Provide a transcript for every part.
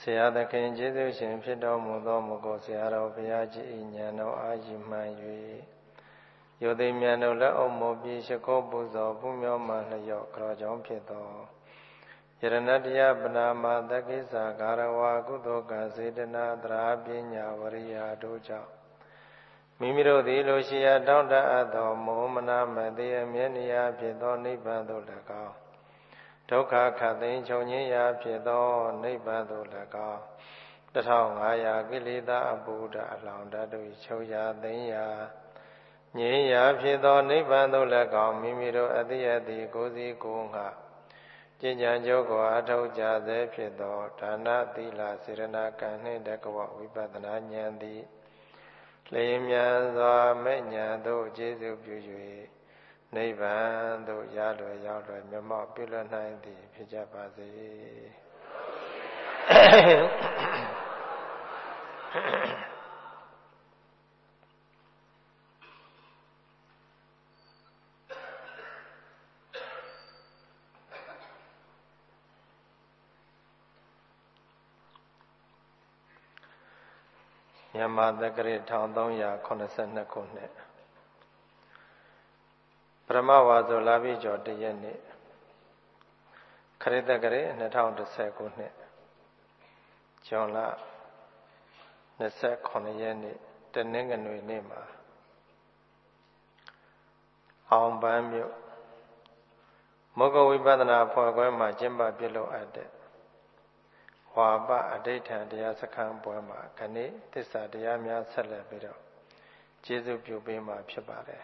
ရာသခင်ကျေးဇူးရှင်ဖြစ်တော်မူသောမူကိုဆရာတော်ဘုရားကြီး၏ဉာဏ်တော်အားကြီးမှန်၍ယုတ်သိမြတ်တို့လက်အုပ်မောပြီးရှိခိုးပူဇော်ပူမျောမှလျော့ကြောကြောင့်ဖြစ်သောယရဏတရားပနာမသကိစ္စကာရဝါကုသိုလ်ကံစေတနာသရာပညာဝရိယတို့ကြောင့်မိမိတို့သည်လိုရှိရာတောင်းတအပ်သောမောမနာမသိအမြဲနေရာဖြစ်သောနိဗ္ဗာန်သို့၎င်းဒုက္ခခတ်သိမ်းချုပ်ငြိမ်းရာဖြစ်သောနိဗ္ဗာန်သို့၎င်း1500ကိလေသာအပူဓာအလောင်းဓာတ်တို့ချုပ်ရာသိမ်းရာငြိမ်းရာဖြစ်သောနိဗ္ဗာန်သို့၎င်းမိမိတို့အတိအတိကိုယ်စီကိုယ်ငှကျင့်ကြံကြိုးကိုအထောက်ကြစေဖြစ်သောဒါနသီလစေရနာကံနှင့်တက္ကဝဝိပဿနာဉာဏ်သည်လျင်မြန်စွာမဲ့ဉာဏ်သို့ကျေစုပြု၍နိဗ္ဗာန်သို့ရလွယ်ရောက်လွယ်မျက်မှောက်ပြုလွယ်နိုင်သည်ဖြစ်ကြပါစေမြန်မာသက္ကရာ1382ခုနှစ်ပရမဝါဆိုလာပြီးကျော်တရက်နေ့ခရစ်သက္ကရာ2010ခုနှစ်ဇွန်လ29ရက်နေ့တနင်္ဂနွေနေ့မှာအောင်ပန်းမြို့မောဂဝိပဿနာဖွဲ့ခွဲမှာကျင်းပပြုလုပ်အပ်တဲ့ဝါပအဋိဌံတရားစခန်းပွဲမှာခဏိသစ္စာတရားများဆက်လက်ပြီးတော့ကျေးဇူးပြုပေးမှာဖြစ်ပါတယ်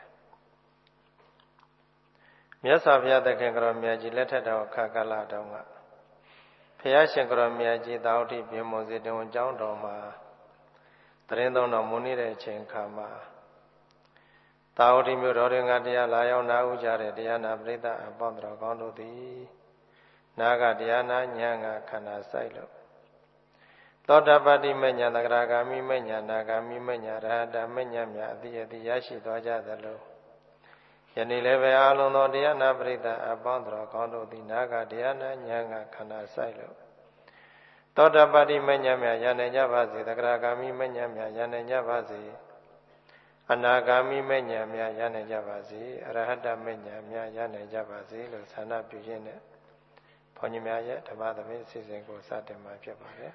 မြတ်စွာဘုရားသခင်ကတော်မြတ်ကြီးလက်ထက်တော်ခါကာလတုန်းကဘုရားရှင်ကတော်မြတ်ကြီးသာဝတိပြမောစေတုံကျောင်းတော်မှာတရင်သုံးတော်မူနေတဲ့အချိန်ခါမှာသာဝတိမြို့တော်တွင်ကတရားလာရောက်နာဥကြတဲ့တရားနာပရိသတ်အပေါင်းတော်ကောင်းတို့သည်နာကတရားနာဉာဏ်ကခန္ဓာဆိုင်လို့သောတာပတိမဉ္ဇဏ်သဂရဂ ामि မဉ္ဇဏ်နာဂ ामि မဉ္ဇဏ်ရဟတမဉ္ဇဏ်များအတိအတိရရှိသွားကြသလိုယနေ့လည်းပဲအလုံးသောတရားနာပရိသတ်အပေါင်းတော်ကောင်းတို့သည်နာကတရားနာဉာဏ်ကခန္ဓာဆိုင်လို့သောတာပတိမဉ္ဇဏ်များရနိုင်ကြပါစေသဂရဂ ामि မဉ္ဇဏ်များရနိုင်ကြပါစေအနာဂ ामि မဉ္ဇဏ်များရနိုင်ကြပါစေအရဟတမဉ္ဇဏ်များရနိုင်ကြပါစေလို့ဆန္ဒပြုရင်းနဲ့ဘုန်းကြီးများရဲ့ဓမ္မသဘင်အစီအစဉ်ကိုစတင်မှာဖြစ်ပါတယ်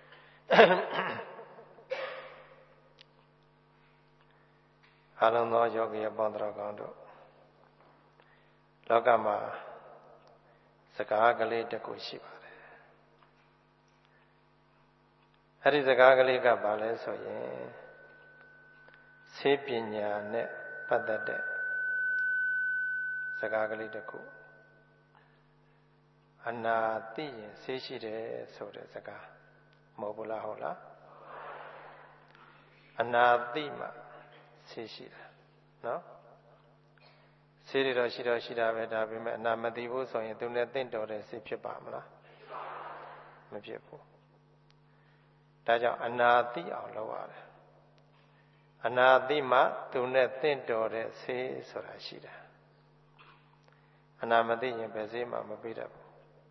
အလုံးသောယောဂီအပေါင်းတော်ကောင်းတို့လောကမှာစကားကလေးတစ်ခုရှိပါတယ်အဲ့ဒီစကားကလေးကဘာလဲဆိုရင်ဆေးပညာနဲ့ပတ်သက်တဲ့စကားကလေးတစ်ခုအနာသိရင်ဆေးရှိတယ်ဆိုတဲ့စကားမဟုတ်ဘူးလားဟုတ်လားအနာသိမှဆေးရှိတာနော်ဆေးတွေတော့ရှိတာပဲဒါပေမဲ့အနာမသိဘူးဆိုရင်သူနဲ့တင့်တော်တဲ့ဆေးဖြစ်ပါမလားမဖြစ်ဘူးဒါကြောင့်အနာသိအောင်လုပ်ရတယ်အနာသိမှသူနဲ့တင့်တော်တဲ့ဆေးဆိုတာရှိတာအနာမသိရင်ဘယ်ဆေးမှမပေးတတ်ဘူး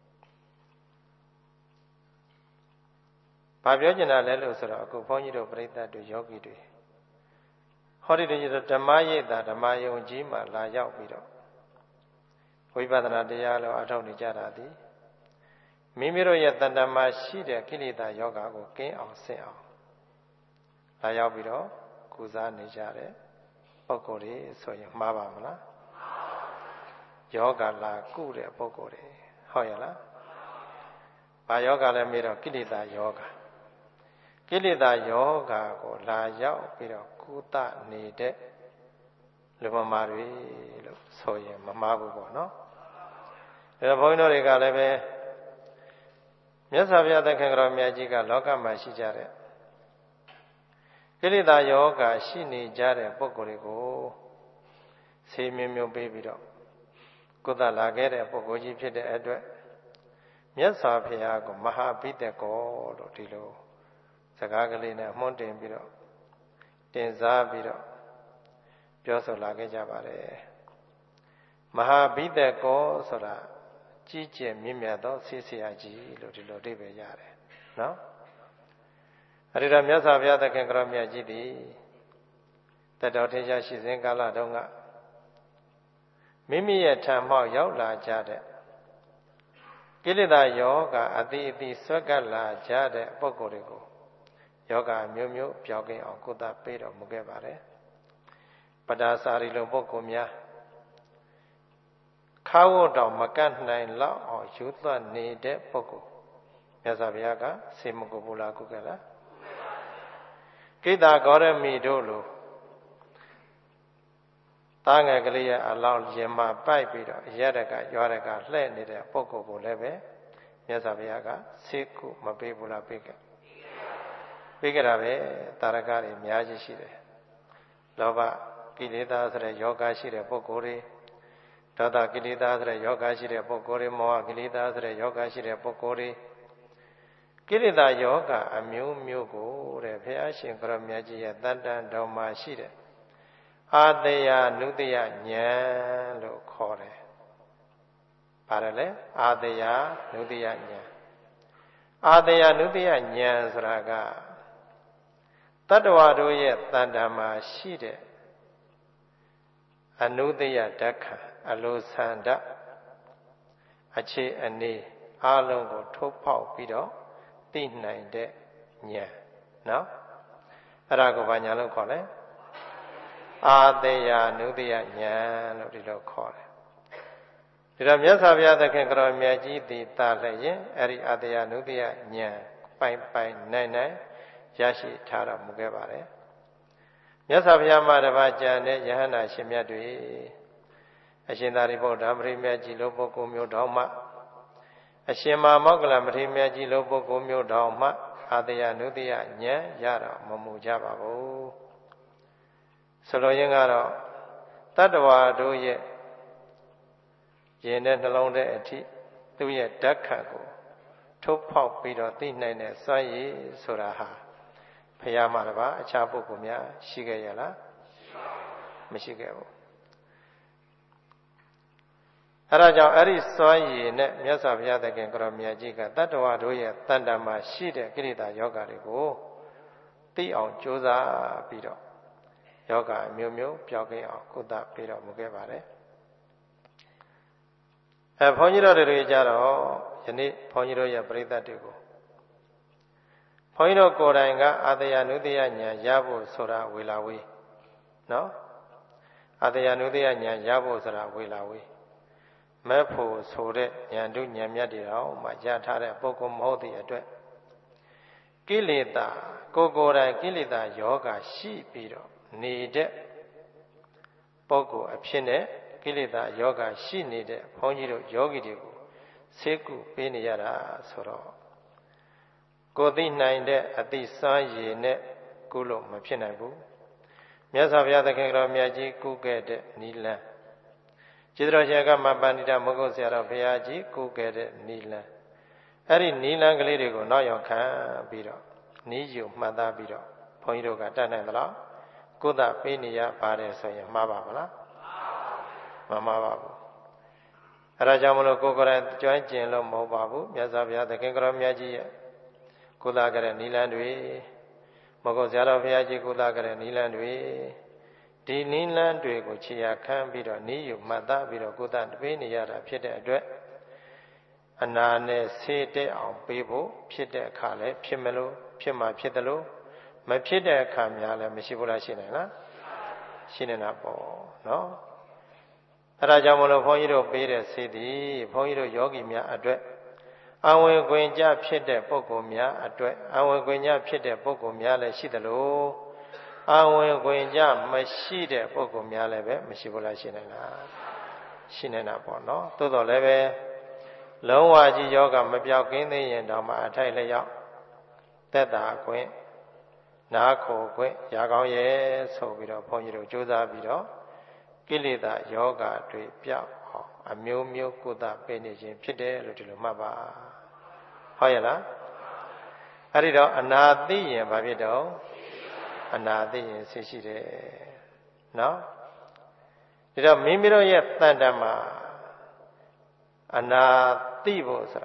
ဘာပြောချင်တာလဲလို့ဆိုတော့အခုဘုန်းကြီးတို့ပြိဿတ်တို့ယောဂီတွေဟောဒီဓမ္မရိပ်သာဓမ္မယုံကြီးမှလာရောက်ပြီးတော့ဝိပဿနာတရားလောအထောက်နေကြတာသည်မိမိတို့ရဲ့တဏ္ဍမှာရှိတဲ့ကိလေသာယောဂါကိုကင်းအောင်ဆင့်အောင်လာရောက်ပြီးတော့ကုစားနေကြတဲ့ပုဂ္ဂိုလ်တွေဆိုရင်မှားပါမလားယောဂါလာကုတဲ့ပုဂ္ဂိုလ်တွေဟုတ်ရဲ့လားဘာယောဂါလဲမေးတော့ကိလေသာယောဂါကိလေသာယောဂါကိုလာရောက်ပြီးတော့ကုသနေတဲ့လူမမာတွေလို့ဆိုရင်မမှားဘူးပေါ့နော်အဲတော့ဘုန်းကြီးတို့တွေကလည်းပဲမြတ်စွာဘုရားသခင်တော်မြတ်ကြီးကလောကမှာရှိကြတဲ့ကိလေသာယောဂါရှိနေကြတဲ့ပုဂ္ဂိုလ်တွေကိုဆေးမျိုးပေးပြီးတော့ကုသလာခဲ့တဲ့ပုဂ္ဂိုလ်ကြီးဖြစ်တဲ့အတွက်မြတ်စွာဘုရားကိုမဟာဘိတ္တကောလို့ဒီလိုစကားကလေးနဲ့အမွှန်းတင်ပြီးတော့တင်စားပြီးတော့ပြောဆိုလာခဲ့ကြပါတယ်မဟာဘိတ္တကောဆိုတာကြီးကျယ်မြင့်မြတ်သောဆေးဆရာကြီးလို့ဒီလိုအဓိပ္ပာယ်ရတယ်နော်အဲ့ဒီတော့မြတ်စွာဘုရားသခင်ကရောမြတ်ကြီးသည်တတော်ထေရှားရှိစဉ်ကာလတုန်းကမိမိရဲ့ထံမှောက်ရောက်လာကြတဲ့ကိလေသာယောဂအတိအတိဆွဲကပ်လာကြတဲ့ပုဂ္ဂိုလ်တွေကိုယောဂမျိုးမျိုးပြောင်းကင်းအောင်ကုသပေးတော်မူခဲ့ပါတယ်ပဒါစာရီလိုပုဂ္ဂိုလ်များခါဝတ်တော်မကတ်နိုင်လောက်အောင်ယူသွတ်နေတဲ့ပုဂ္ဂိုလ်မြတ်စွာဘုရားကစေမကုဘူးလားကုခဲ့လားကိတ္တဂေါရမီတို့လိုသားငယ်ကလေးရဲ့အလောင်းရင်မှာပိုက်ပြီးတော့ရရကရွာရကလှဲ့နေတဲ့ပုဂ္ဂိုလ်ကိုလည်းပဲမြတ်စွာဘုရားကစေကုမပေးဘူးလားပေးခဲ့တာပဲတာရကတွေအများကြီးရှိတယ်လောဘကိလေသာဆိုတဲ့ယောဂရှိတဲ့ပုဂ္ဂိုလ်တွေဒေါသကိလေသာဆိုတဲ့ယောဂရှိတဲ့ပုဂ္ဂိုလ်တွေမောဟကိလေသာဆိုတဲ့ယောဂရှိတဲ့ပုဂ္ဂိုလ်တွေကိလေသာယောဂအမျိုးမျိုးကိုတဲ့ဘုရားရှင်ကရောမြတ်ကြီးရဲ့တန်တန်တော်မှာရှိတဲ့အာတယနုတယဉာဏ်လို့ခေါ်တယ်။ဘာလဲအာတယနုတယဉာဏ်အာတယနုတယဉာဏ်ဆိုတာကတတ္တဝါတို့ရဲ့တန်တန်မှာရှိတဲ့အနုတယဓက္ခအလိုဆန္ဒအခြေအနေအလုံးကိုထုတ်ဖောက်ပြီးတော့သိနိုင်တဲ့ဉာဏ်နော်အဲ့ဒါကိုဘာဉာဏ်လို့ခေါ်လဲအာတယနုတယဉာဏ်လို့ဒီလိုခေါ်တယ်ဒီတော့မြတ်စွာဘုရားသခင်ကရောမြတ်ကြီးတည်တာလည်းရင်အဲ့ဒီအာတယနုတယဉာဏ်ပိုင်ပိုင်နိုင်နိုင်ရရှိထားတော်မူခဲ့ပါတယ်မြတ်စွာဘုရားမှာတပါးကြံတဲ့ယဟန္တာရှင်မြတ်တွေအရှင်သာရိပုတ္တရာပရိမြတ်ကြီးလိုပုဂ္ဂိုလ်မျိုးတော်မှအရှင်မောဂလပရိမြတ်ကြီးလိုပုဂ္ဂိုလ်မျိုးတော်မှအာတယနုတယဉာဏ်ရတော်မမူကြပါဘူးဆိုလိုရင်းကတော့တတ္တဝါတို့ရဲ့ရင်တဲ့နှလုံးထဲအထိသူ့ရဲ့ဓက္ခကိုထုတ်ဖောက်ပြီးတော့သိနိုင်တဲ့စွမ်းရည်ဆိုတာဟာဘုရားမှာတပါအခြားပုဂ္ဂိုလ်များရှိခဲ့ရလားမရှိခဲ့ဘူးအဲဒါကြောင့်အဲ့ဒီစွမ်းရည်နဲ့မြတ်စွာဘုရားသခင်ကရောမြတ်ကြီးကတတ္တဝါတို့ရဲ့တန်တမှာရှိတဲ့ကိလေသာယောဂတွေကိုသိအောင်ကြိုးစားပြီးတော့ယောဂအမျိုးမျိုးပြောင်းကင်းအောင်ကုသပေးတော်မူခဲ့ပါတယ်ဘုန်းကြီးတို့တွေကြတော့ယနေ့ဘုန်းကြီးတို့ရဲ့ပရိသတ်တွေကိုဘုန်းကြီးတို့ကိုယ်တိုင်ကအာတယနုတယဉာဏ်ရဖို့ဆိုတာဝေလာဝေးနော်အာတယနုတယဉာဏ်ရဖို့ဆိုတာဝေလာဝေးမဲ့ဖို့ဆိုတဲ့ဉာဏ်တို့ဉာဏ်မြတ်တွေတော့မှရထားတဲ့ပုဂ္ဂိုလ်မဟုတ်တဲ့အတွက်ကိလေသာကိုယ်တိုင်ကိလေသာယောဂရှိပြီးတော့နေတဲ့ပုဂ္ဂိုလ်အဖြစ်နဲ့ကိလေသာယောဂရှိနေတဲ့ဘုန်းကြီးတို့ယောဂီတွေကိုဆေးကုပေးနေရတာဆိုတော့ကိုသိနိုင်တဲ့အသိစွမ်းရည်နဲ့ကုလို့မဖြစ်နိုင်ဘူးမြတ်စွာဘုရားသခင်တော်မြတ်ကြီးကုခဲ့တဲ့နိလန်းကျေးဇူးတော်ရှင်ကမပန္နိတမဂ္ဂုဆရာတော်ဘုရားကြီးကုခဲ့တဲ့နိလန်းအဲ့ဒီနိလန်းကလေးတွေကိုနောက်ရောက်ခံပြီးတော့နီးယူမှတ်သားပြီးတော့ဘုန်းကြီးတို့ကတတ်နိုင်သလားကုသပေးနေရပါတယ်ဆိုရင်မှားပါမလားမမှားပါဘူးအဲဒါကြောင့်မလို့ကိုယ်ကိုယ်တိုင်ကျွမ်းကျင်လို့မဟုတ်ပါဘူးမြတ်စွာဘုရားသခင်ကရောမြတ်ကြီးရဲ့ကုသကြတဲ့နိလန်းတွေမဂ္ဂုဆရာတော်ဘုရားကြီးကုသကြတဲ့နိလန်းတွေဒီနိလန်းတွေကိုခြေရာခံပြီးတော့နီးယူမှတ်သားပြီးတော့ကုသပေးနေရတာဖြစ်တဲ့အတွက်အနာနဲ့ဆေးတဲ့အောင်ပေးဖို့ဖြစ်တဲ့အခါလဲဖြစ်မလို့ဖြစ်မှဖြစ်တယ်လို့မဖြစ်တဲ့အခါများလည်းမရှိဘူးလားရှိနိုင်လားရှိနေတာပေါ့နော်အဲဒါကြောင့်မလို့ဘုန်းကြီးတို့ပေးတဲ့ဆေးသည်ဘုန်းကြီးတို့ယောဂီများအတွက်အဝင်ခွင့်ကြဖြစ်တဲ့ပုဂ္ဂိုလ်များအတွက်အဝင်ခွင့်ကြဖြစ်တဲ့ပုဂ္ဂိုလ်များလည်းရှိတယ်လို့အဝင်ခွင့်ကြမရှိတဲ့ပုဂ္ဂိုလ်များလည်းပဲမရှိဘူးလားရှိနိုင်လားရှိနေတာပေါ့နော်သို့တော်လည်းပဲလုံးဝကြီးယောဂမပြောက်ကင်းသေးရင်တော့မှအထိုက်လျောက်သက်သာခွင့်နားခိုခွင့်ရကောင်းရဲ့ဆိုပြီးတော့ဘုန်းကြီးတို့ကြိုးစားပြီးတော့ကိလေသာယောဂတွေပြောက်အောင်အမျိုးမျိုးကုသပေးနေခြင်းဖြစ်တယ်လို့ဒီလိုမှတ်ပါဟုတ်ရဲ့လားအဲ့ဒီတော့အနာသိရင်ဘာဖြစ်တော့အနာသိရင်သိရှိတယ်နော်ဒီတော့မိမိတို့ရဲ့တန်တမှာအနာသိဖို့ဆိုတာ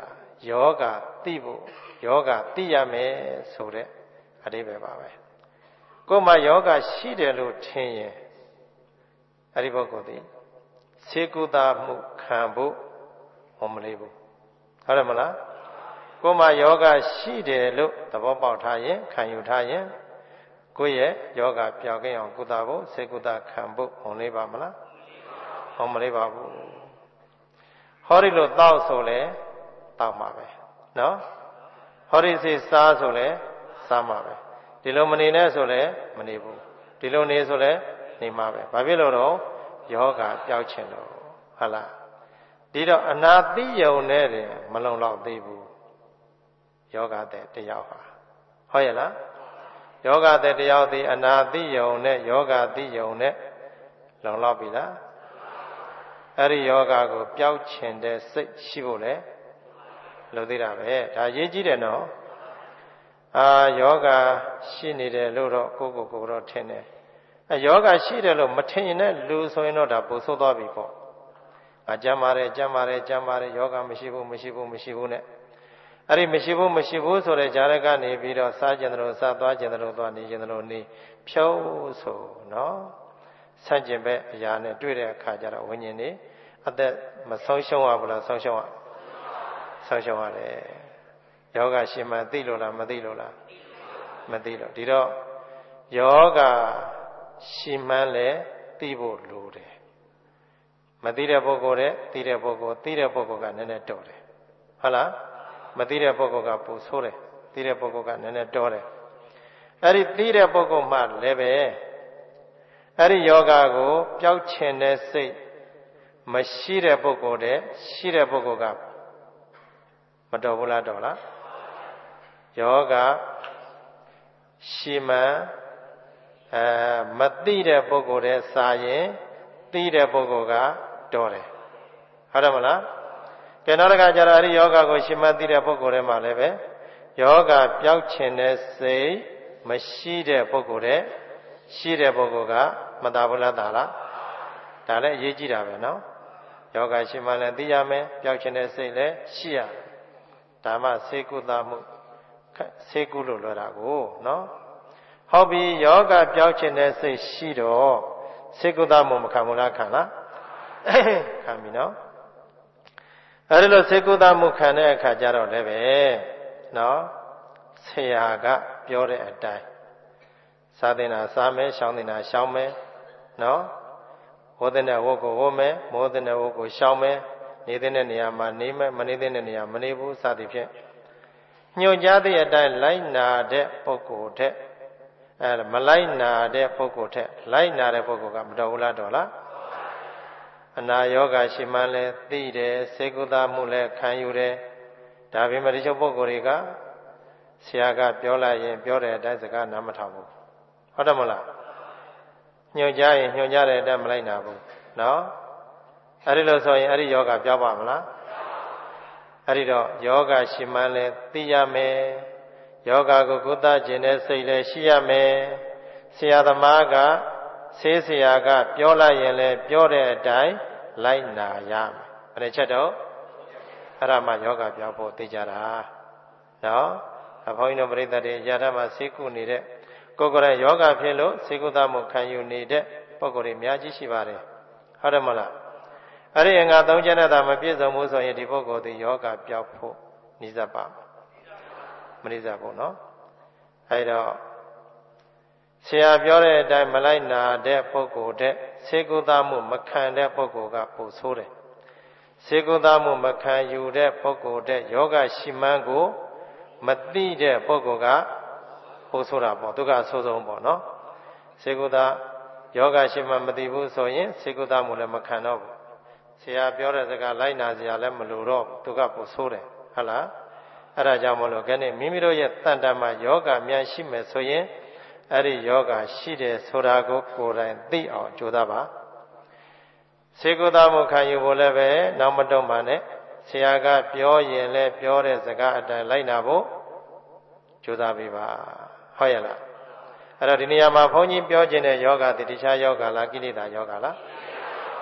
ယောဂသိဖို့ယောဂသိရမယ်ဆိုတဲ့အဓိပ္ပာယ်ပါပဲကိုယ်မှာယောဂရှိတယ်လို့ထင်ရင်အဲ့ဒီပုဂ္ဂိုလ်သည်စေကုသမှုခံဖို့မလေးဘူးဟုတ်တယ်မလားကိုယ်မှာယောဂရှိတယ်လို့သဘောပေါက်ထားရင်ခံယူထားရင်ကိုယ့်ရဲ့ယောဂပျောက်ကင်းအောင်ကုသဖို့စေကုသခံဖို့မလေးပါမလားမလေးပါဘူးဟောဒီလိုတောက်ဆိုလဲတောက်မှာပဲနော်ဟောဒီစိစားဆိုလဲစားမှာပဲဒီလိုမနေနဲ့ဆိုလဲမနေဘူးဒီလိုနေဆိုလဲနေမှာပဲဘာဖြစ်လို့တော့ယောဂပျောက်ခြင်းလို့ဟုတ်လားဒီတော့အနာသိယုံနဲ့တည်းမလုံလောက်သေးဘူးယောဂတဲ့တယောက်ဟာဟုတ်ရဲ့လားယောဂတဲ့တယောက်သည်အနာသိယုံနဲ့ယောဂသိယုံနဲ့လုံလောက်ပြီလားအဲ့ဒီယောဂကိုပျောက်ခြင်းတဲ့စိတ်ရှိဖို့လေလို့သေးတာပဲဒါရေးကြည့်တယ်နော်ယောဂရှိနေတယ်လို့တော့ကိုတော့ထင်တယ်ယောဂရှိတယ်လို့မထင်ရင်လည်းလူဆိုရင်တော့ဒါပိုဆိုးသွားပြီပေါ့ကျမ်းပါတယ်ယောဂမရှိဘူးနဲ့အဲ့ဒီမရှိဘူးဆိုတဲ့ဂျာရကနေပြီးတော့စားကျင်တယ်လို့စားသွားကျင်တယ်လို့သွားနေကျင်တယ်လို့နေဖြုံးဆိုနော်ဆန့်ကျင်ဘက်အရာနဲ့တွေ့တဲ့အခါကျတော့ဝိညာဉ်နေအသက်မဆုံးရှုံးရဘူးလားဆုံးရှုံးရတယ်ယောဂရှိမှသိလို့လားမသိလို့လားမသိလို့ဒီတော့ယောဂရှိမှန်းလဲသိဖို့လိုတယ်မသိတဲ့ပုဂ္ဂိုလ်တဲ့သိတဲ့ပုဂ္ဂိုလ်သိတဲ့ပုဂ္ဂိုလ်ကနည်းနည်းတော်တယ်ဟုတ်လားမသိတဲ့ပုဂ္ဂိုလ်ကပူဆိုးတယ်သိတဲ့ပုဂ္ဂိုလ်ကနည်းနည်းတော်တယ်အဲ့ဒီသိတဲ့ပုဂ္ဂိုလ်မှလည်းပဲအဲ့ဒီယောဂကိုပျောက်ခြင်းတဲ့စိတ်မရှိတဲ့ပုဂ္ဂိုလ်တဲ့ရှိတဲ့ပုဂ္ဂိုလ်ကမတော်ဘူးလားတော်လားယောဂရှိမှမသိတဲ့ပုဂ္ဂိုလ်တဲ့စာရင်သိတဲ့ပုဂ္ဂိုလ်ကတော်တယ်ဟုတ်တယ်မလားကဲနောက်တစ်ခါကျတော့အဲ့ဒီယောဂကိုရှိမှသိတဲ့ပုဂ္ဂိုလ်တွေမှာလည်းပဲယောဂပျောက်ခြင်းတဲ့စိတ်မရှိတဲ့ပုဂ္ဂိုလ်တဲ့ရှိတဲ့ပုဂ္ဂိုလ်ကမသာဘူးလားသာလားဒါလည်းအရေးကြီးတာပဲနော်ယောဂရှိမှလည်းသိရမယ်ပျောက်ခြင်းတဲ့စိတ်လည်းရှိရဒါမှစေကုသမှုစေကုလို့လွယ်တာကိုနော်ဟုတ်ပြီယောဂပျောက်ခြင်းတဲ့စိတ်ရှိတော့စေကုသမှုမခံဘူးလားခံလားခံပြီနော်အဲဒီလိုစေကုသမှုခံတဲ့အခါကျတော့လည်းပဲနော်ဆရာကပြောတဲ့အတိုင်းစားတင်တာစားမယ်ရှောင်းတင်တာရှောင်းမယ်နော်ဝတ်တဲ့ဝတ်ကိုဝတ်မယ်မိုးတဲ့ဝတ်ကိုရှောင်းမယ်နေတဲ့နေရာမှာနေမယ်မနေတဲ့နေရာမနေဘူးစသည်ဖြင့်ညွှန်ကြားတဲ့အတိုင်းလိုက်နာတဲ့ပုဂ္ဂိုလ်တဲ့မလိုက်နာတဲ့ပုဂ္ဂိုလ်တဲ့လိုက်နာတဲ့ပုဂ္ဂိုလ်ကမတော်ဘူးလားတော်လားအနာယောဂရှိမှလည်းသိတယ်စေကုသမှုလည်းခံယူတယ်ဒါပေမဲ့ဒီချုပ်ပုဂ္ဂိုလ်တွေကဆရာကပြောလိုက်ရင်ပြောတဲ့အတိုင်းစကားနားမထောင်ဘူးဟုတ်တယ်မလားညွှန်ကြားရင်ညွှန်ကြားတဲ့အတိုင်းမလိုက်နာဘူးနော်အဲ့ဒီလိုဆိုရင်အဲ့ဒီယောဂပြောပါမလားအဲ့ဒီတော့ယောဂရှိမှလည်းသိရမယ်ယောဂကိုကုသခြင်းနဲ့စိတ်လည်းရှိရမယ်ဆရာသမားကဆေးဆရာကပြောလိုက်ရင်လည်းပြောတဲ့အတိုင်းလိုက်နာရမယ်ဘယ်နဲ့ချက်တော့အဲ့ဒါမှယောဂပြောဖို့သိကြတာနော်ဘုန်းကြီးတို့ပရိသတ်တွေယာထမှာဆေးကုနေတဲ့ကိုယ်ကိုယ်တိုင်ယောဂဖြစ်လို့ဆေးကုသမှုခံယူနေတဲ့ပုဂ္ဂိုလ်တွေအများကြီးရှိပါတယ်ဟုတ်တယ်မလားအဲ့ဒီအင်္ဂါ၃ချက်နဲ့သာမပြည့်စုံဘူးဆိုရင်ဒီပုဂ္ဂိုလ်ဒီယောဂပြောက်ဖို့နိစ္စပါမနိစ္စဘူးနော်အဲ့တော့ဆရာပြောတဲ့အတိုင်းမလိုက်နာတဲ့ပုဂ္ဂိုလ်တဲ့စေကုသမှုမခံတဲ့ပုဂ္ဂိုလ်ကပိုဆိုးတယ်စေကုသမှုမခံယူတဲ့ပုဂ္ဂိုလ်တဲ့ယောဂရှိမှန်းကိုမသိတဲ့ပုဂ္ဂိုလ်ကပိုဆိုးတာပေါ့သူကအဆိုးဆုံးပေါ့နော်စေကုသယောဂရှိမှန်းမသိဘူးဆိုရင်စေကုသမှုလည်းမခံတော့ဘူးဆရာပြောတဲ့စကားလိုက်နာစရာလည်းမလိုတော့သူကပိုဆိုးတယ်ဟုတ်လားအဲ့ဒါကြောင့်မလို့ခဏမိမိတို့ရဲ့တန်တမှာယောဂများရှိမယ်ဆိုရင်အဲ့ဒီယောဂရှိတယ်ဆိုတာကိုကိုယ်တိုင်သိအောင်ကြိုးစားပါစေကုသမှုခံယူဖို့လည်းပဲနောက်မတွန့်ပါနဲ့ဆရာကပြောရင်လည်းပြောတဲ့စကားအတိုင်းလိုက်နာဖို့ကြိုးစားပေးပါဟုတ်ရဲ့လားအဲ့တော့ဒီနေရာမှာဘုန်းကြီးပြောခြင်းတဲ့ယောဂတိတခြားယောဂလားကိလေသာယောဂလား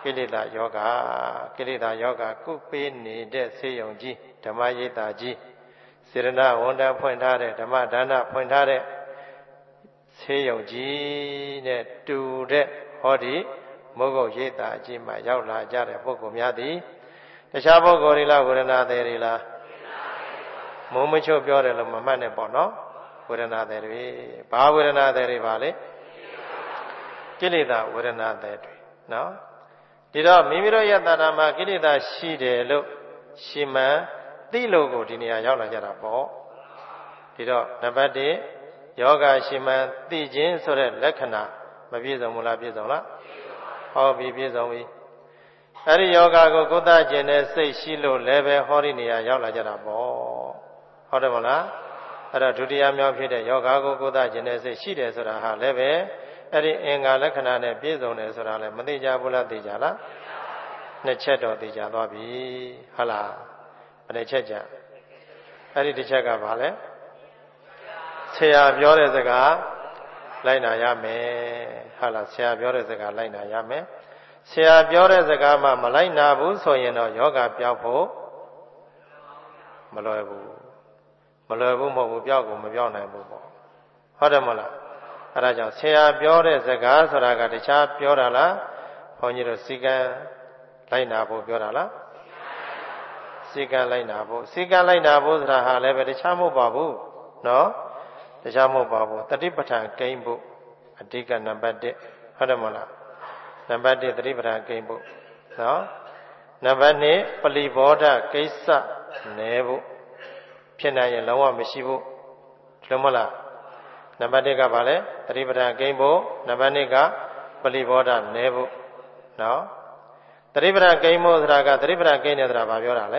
ကိလေသာယောဂကုပေးနေတဲ့ဆေးရုံကြီးဓမ္မရိပ်သာကြီးစေရနာဝန်တန်းဖွင့်ထားတဲ့ဓမ္မဒါနဖွင့်ထားတဲ့ဆေးရုံကြီးနဲ့တူတဲ့ဟောဒီမုဂုတ်ရိပ်သာကြီးမှာရောက်လာကြတဲ့ပုဂ္ဂိုလ်များသည်တခြားပုဂ္ဂိုလ်တွေလားဝေဒနာတွေတွေလားမုံမချို့ပြောတယ်လို့မမှတ်နဲ့ပေါ့နော်ဝေဒနာတွေဘာဝေဒနာတွေပါလဲကိလေသာဝေဒနာတွေနော်ဒီတော့မိမိတို့ရဲ့တဏ္ဍာမှာကိလေသာရှိတယ်လို့ရှင်းမှန်သိလို့ကိုဒီနေရာရောက်လာကြတာပေါ့ဒီတော့နံပါတ်1ယောဂရှင်းမှန်သိခြင်းဆိုတဲ့လက္ခဏာမပြည့်စုံဘူးလားပြည့်စုံလားဟောပြီပြည့်စုံပြီအဲ့ဒီယောဂကိုကိုယ်တကျင်တဲ့စိတ်ရှိလို့လည်းပဲဟောဒီနေရာရောက်လာကြတာပေါ့ဟုတ်တယ်မလားအဲ့တော့ဒုတိယမြောက်ဖြစ်တဲ့ယောဂကိုကိုယ်တကျင်တဲ့စိတ်ရှိတယ်ဆိုတာဟာလည်းပဲအဲ့ဒီအင်္ဂါလက္ခဏာနဲ့ပြည့်စုံတယ်ဆိုတာလည်းမသိကြဘူးလားသိကြလားနှစ်ချက်တော့သိကြသွားပြီဟုတ်လားဘယ်နှချက်ကြအဲ့ဒီတစ်ချက်ကဘာလဲဆရာပြောတဲ့စကားလိုက်နာရမယ်ဟုတ်လားဆရာပြောတဲ့စကားလိုက်နာရမယ်ဆရာပြောတဲ့စကားမှမလိုက်နာဘူးဆိုရင်တော့ယောဂပြောက်ဖို့မလွယ်ဘူးမဟုတ်ဘူးပြောက်ကိုမပြောက်နိုင်ဘူးပေါ့ဟုတ်တယ်မလားအဲဒါကြောင့်ဆရာပြောတဲ့စကားဆိုတာကတခြားပြောတာလားဘုန်းကြီးတို့စီကံလိုက်နာဖို့ပြောတာလားစီကံလိုက်နာဖို့ဆိုတာဟာလည်းပဲတခြားမဟုတ်ပါဘူးနော်တခြားမဟုတ်ပါဘူးတတိပဋ္ဌာန်ကိန်းဖို့အဓိကနံပါတ်1ဟုတ်တယ်မလားနံပါတ်1တတိပဋ္ဌာန်ကိန်းဖို့နော်နံပါတ်2ပလီဘောဓကိစ္စနဲဖို့ဖြစ်နိုင်ရင်လုံးဝမရှိဘူးလုံးမလားနံပါတ်1ကဘာလဲတတိပဋ္ဌာန်ကိန်းဖို့နံပါတ်2ကပလီဘောဓနဲဖို့နော်တတိပဋ္ဌာန်ကိန်းဖို့ဆိုတာကတတိပဋ္ဌာန်ကိန်းတယ်ဆိုတာဘာပြောတာလဲ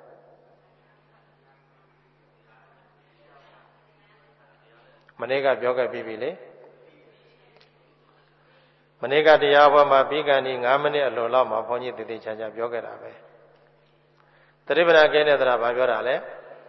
မနေ့ကပြောခဲ့ပြီလေမနေ့ကတရားပွဲမှာပြီးကန်ဒီ9မိနစ်အလိုလောက်မှာဘုန်းကြီးတည်တည်ချာချာပြောခဲ့တာပဲတတိပဋ္ဌာန်ကိန်းတယ်ဆိုတာဘာပြောတာလဲ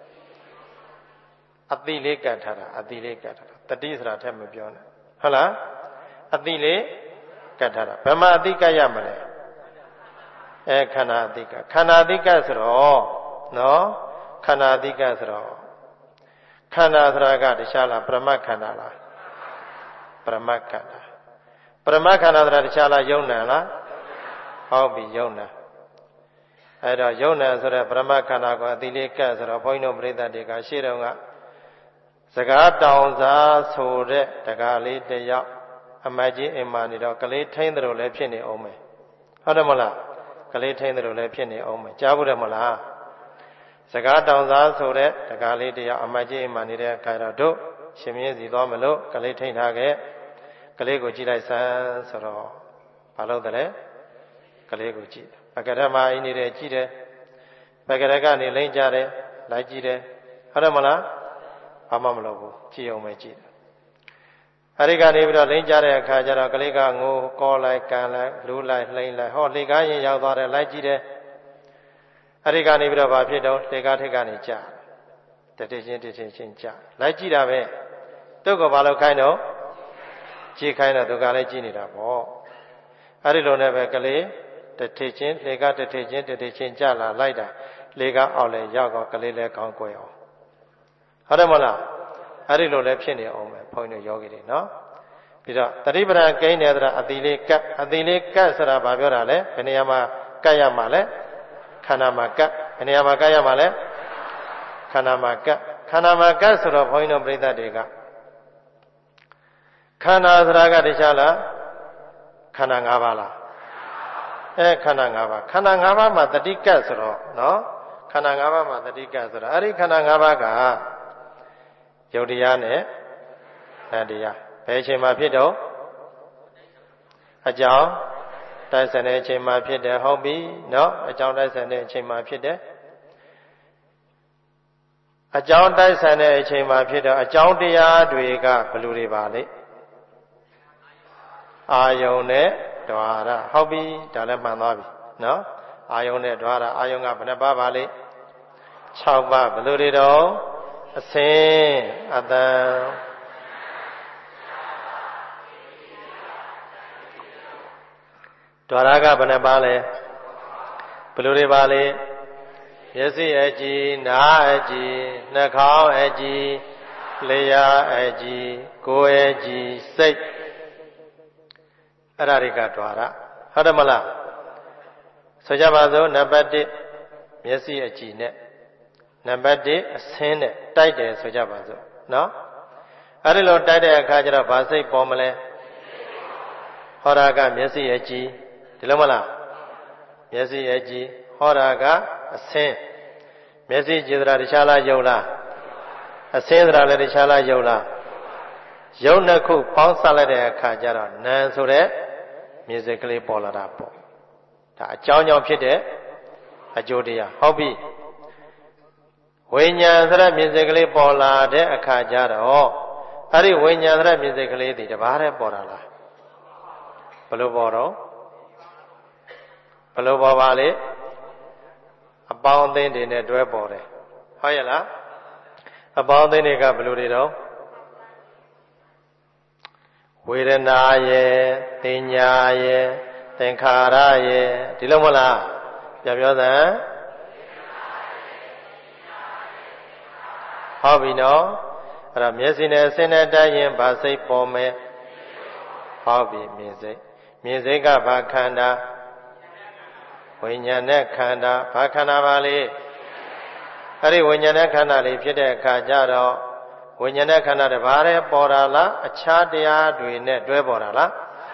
အတိလေးကတ်ထားတာတတိဆိုတာထက်မပြောနဲ့ဟုတ်လားအတိလေးကတ်ထားတာဘယ်မှာအတိကတ်ရမလဲခန္ဓာအတိကဆိုတော့နော်ခန္ဓာအတိကဆိုတော့ခန္ဓာဆိုတာကတခြားလားပရမတ်ခန္ဓာလားပရမတ်ခန္ဓာဆိုတာတခြားလားယုံနာလားဟုတ်ပြီယုံနာအဲ့တော့ယုံနာဆိုတဲ့ပရမတ်ခန္ဓာကိုအတိလေးကတ်ဆိုတော့ဘုန်းကြီးတို့ပြိဿတွေကရှေ့တုန်းကစကားတောင်စားဆိုတဲ့တကားလေးတယောက်အမတ်ကြီးအိမ်မှာနေတော့ကလေးထိန်းတယ်လို့လည်းဖြစ်နေအောင်မယ်ဟုတ်တယ်မလားကလေးထိန်းတယ်လို့လည်းဖြစ်နေအောင်မယ်ကြားဘူးတယ်မလားစကားတောင်စားဆိုတဲ့တကားလေးတယောက်အမတ်ကြီးအိမ်မှာနေတဲ့အခါတော့ရှင်မင်းစီသွားမလို့ကလေးထိန်းထားခဲ့ကလေးကိုကြည့်လိုက်စမ်းဆိုတော့ဘာလို့တယ်လဲကလေးကိုကြည့်ပကရမအိနေတယ်ကြည့်တယ်ပကရကနေလိမ့်ကြတယ်လိုက်ကြည့်တယ်ဟုတ်တယ်မလားဘာမှမလုပ်ဘူးကြည့်အောင်ပဲကြည့်တယ်အဲဒီကနေပြီးတော့လိမ့်ကြတဲ့အခါကျတော့ကလေးကငိုကောလိုက်ကန်လိုက်လူးလိုက်လှိမ့်လိုက်ဟောလေကားရင်ရောက်သွားတယ်လိုက်ကြည့်တယ်အဲဒီကနေပြီးတော့ဘာဖြစ်တော့လေကားထက်ကနေကြာတတိချင်းကြာလိုက်ကြည့်တာပဲသူ့ကိုဘာလို့ခိုင်းတော့ကြည့်ခိုင်းတော့သူကလည်းကြည့်နေတာပေါ့အဲဒီလိုနဲ့ပဲကလေးတတိချင်းလေကားတတိချင်းကြာလာလိုက်တာလေကားအောက်လဲရောက်တော့ကလေးလည်းကောင်းကွယ်အောင်ဟုတ်တယ်မလားအဲ့ဒီလိုလည်းဖြစ်နေအောင်ပဲဘုန်းကြီးတို့ယောဂီတွေနော်ပြီးတော့တတိပဋ္ဌာန်ကိန်းတယ်ဆိုတာအတိလေးကတ်ဆိုတာဘာပြောတာလဲဘယ်နေရာမှာကတ်ရမှာလဲခန္ဓာမှာကတ်ဘယ်နေရာမှာကတ်ရမှာလဲခန္ဓာမှာကတ်ဆိုတော့ဘုန်းကြီးတို့ပြိဿတွေကခန္ဓာဆိုတာကတခြားလားခန္ဓာ၅ပါးလားခန္ဓာ၅ပါးမှာတတိကတ်ဆိုတော့နော်ခန္ဓာ၅ပါးမှာတတိကတ်ဆိုတာအဲ့ဒီခန္ဓာ၅ပါးကယုတ်တရားနဲ့နတ်တရားဘယ်အချိန်မှာဖြစ်တော့အကြောင်းတိုက်ဆိုင်တဲ့အချိန်မှာဖြစ်တယ်ဟုတ်ပြီနော်အကြောင်းတိုက်ဆိုင်တဲ့အချိန်မှာဖြစ်တယ်အကြောင်းတိုက်ဆိုင်တဲ့အချိန်မှာဖြစ်တော့အကြောင်းတရားတွေကဘယ်လိုတွေပါလဲအာယုန်နဲ့ဓဝါရဟုတ်ပြီဒါလည်းမှန်သွားပြီနော်အာယုန်နဲ့ဓဝါရအာယုန်ကဘယ်နှပါပါလဲ6ပါးဘယ်လိုတွေတော့အစင်အတန်ဒ Dwaraka Banabale Puluri Bali Yesi Eji Na Eji Nakao Eji Leya Eji Go Eji Sei Ararika Dwara Hadamala Sojabazo Nabati Yesi Eji Net Nabati Ascend Tide Sojabazo No Arilo Tide Kajara Basi Pomale Horaga Yesi Eji Dilomala Yesi Eji Horaga Ascend Messi Jidra Rishala Yola Ascendra Rishala Yola Yonaku Ponsala Kajara Nansure Musically Polarapo Ta John Pite Ajodia Hobby When Yandra Musically Pola de Akajara Ari when Yandra Musically the Vare Porala Paluboro Palubavale Abounding in a dwebore. Hoyala Abounding in a blurido Widanaye, Tinyaye, Tenkaraye, Dilomala, Yabioda Hobino, Ramyesine, Senatayan, Basi Pome, Hobby music, Musica Bakanda. Winyana Kanda, Pakana Valley. Hari Winyana Kanali, Pite Kajaro, Winyana Kanada Vare, Borala, a Chadia, Duine, Dweborala.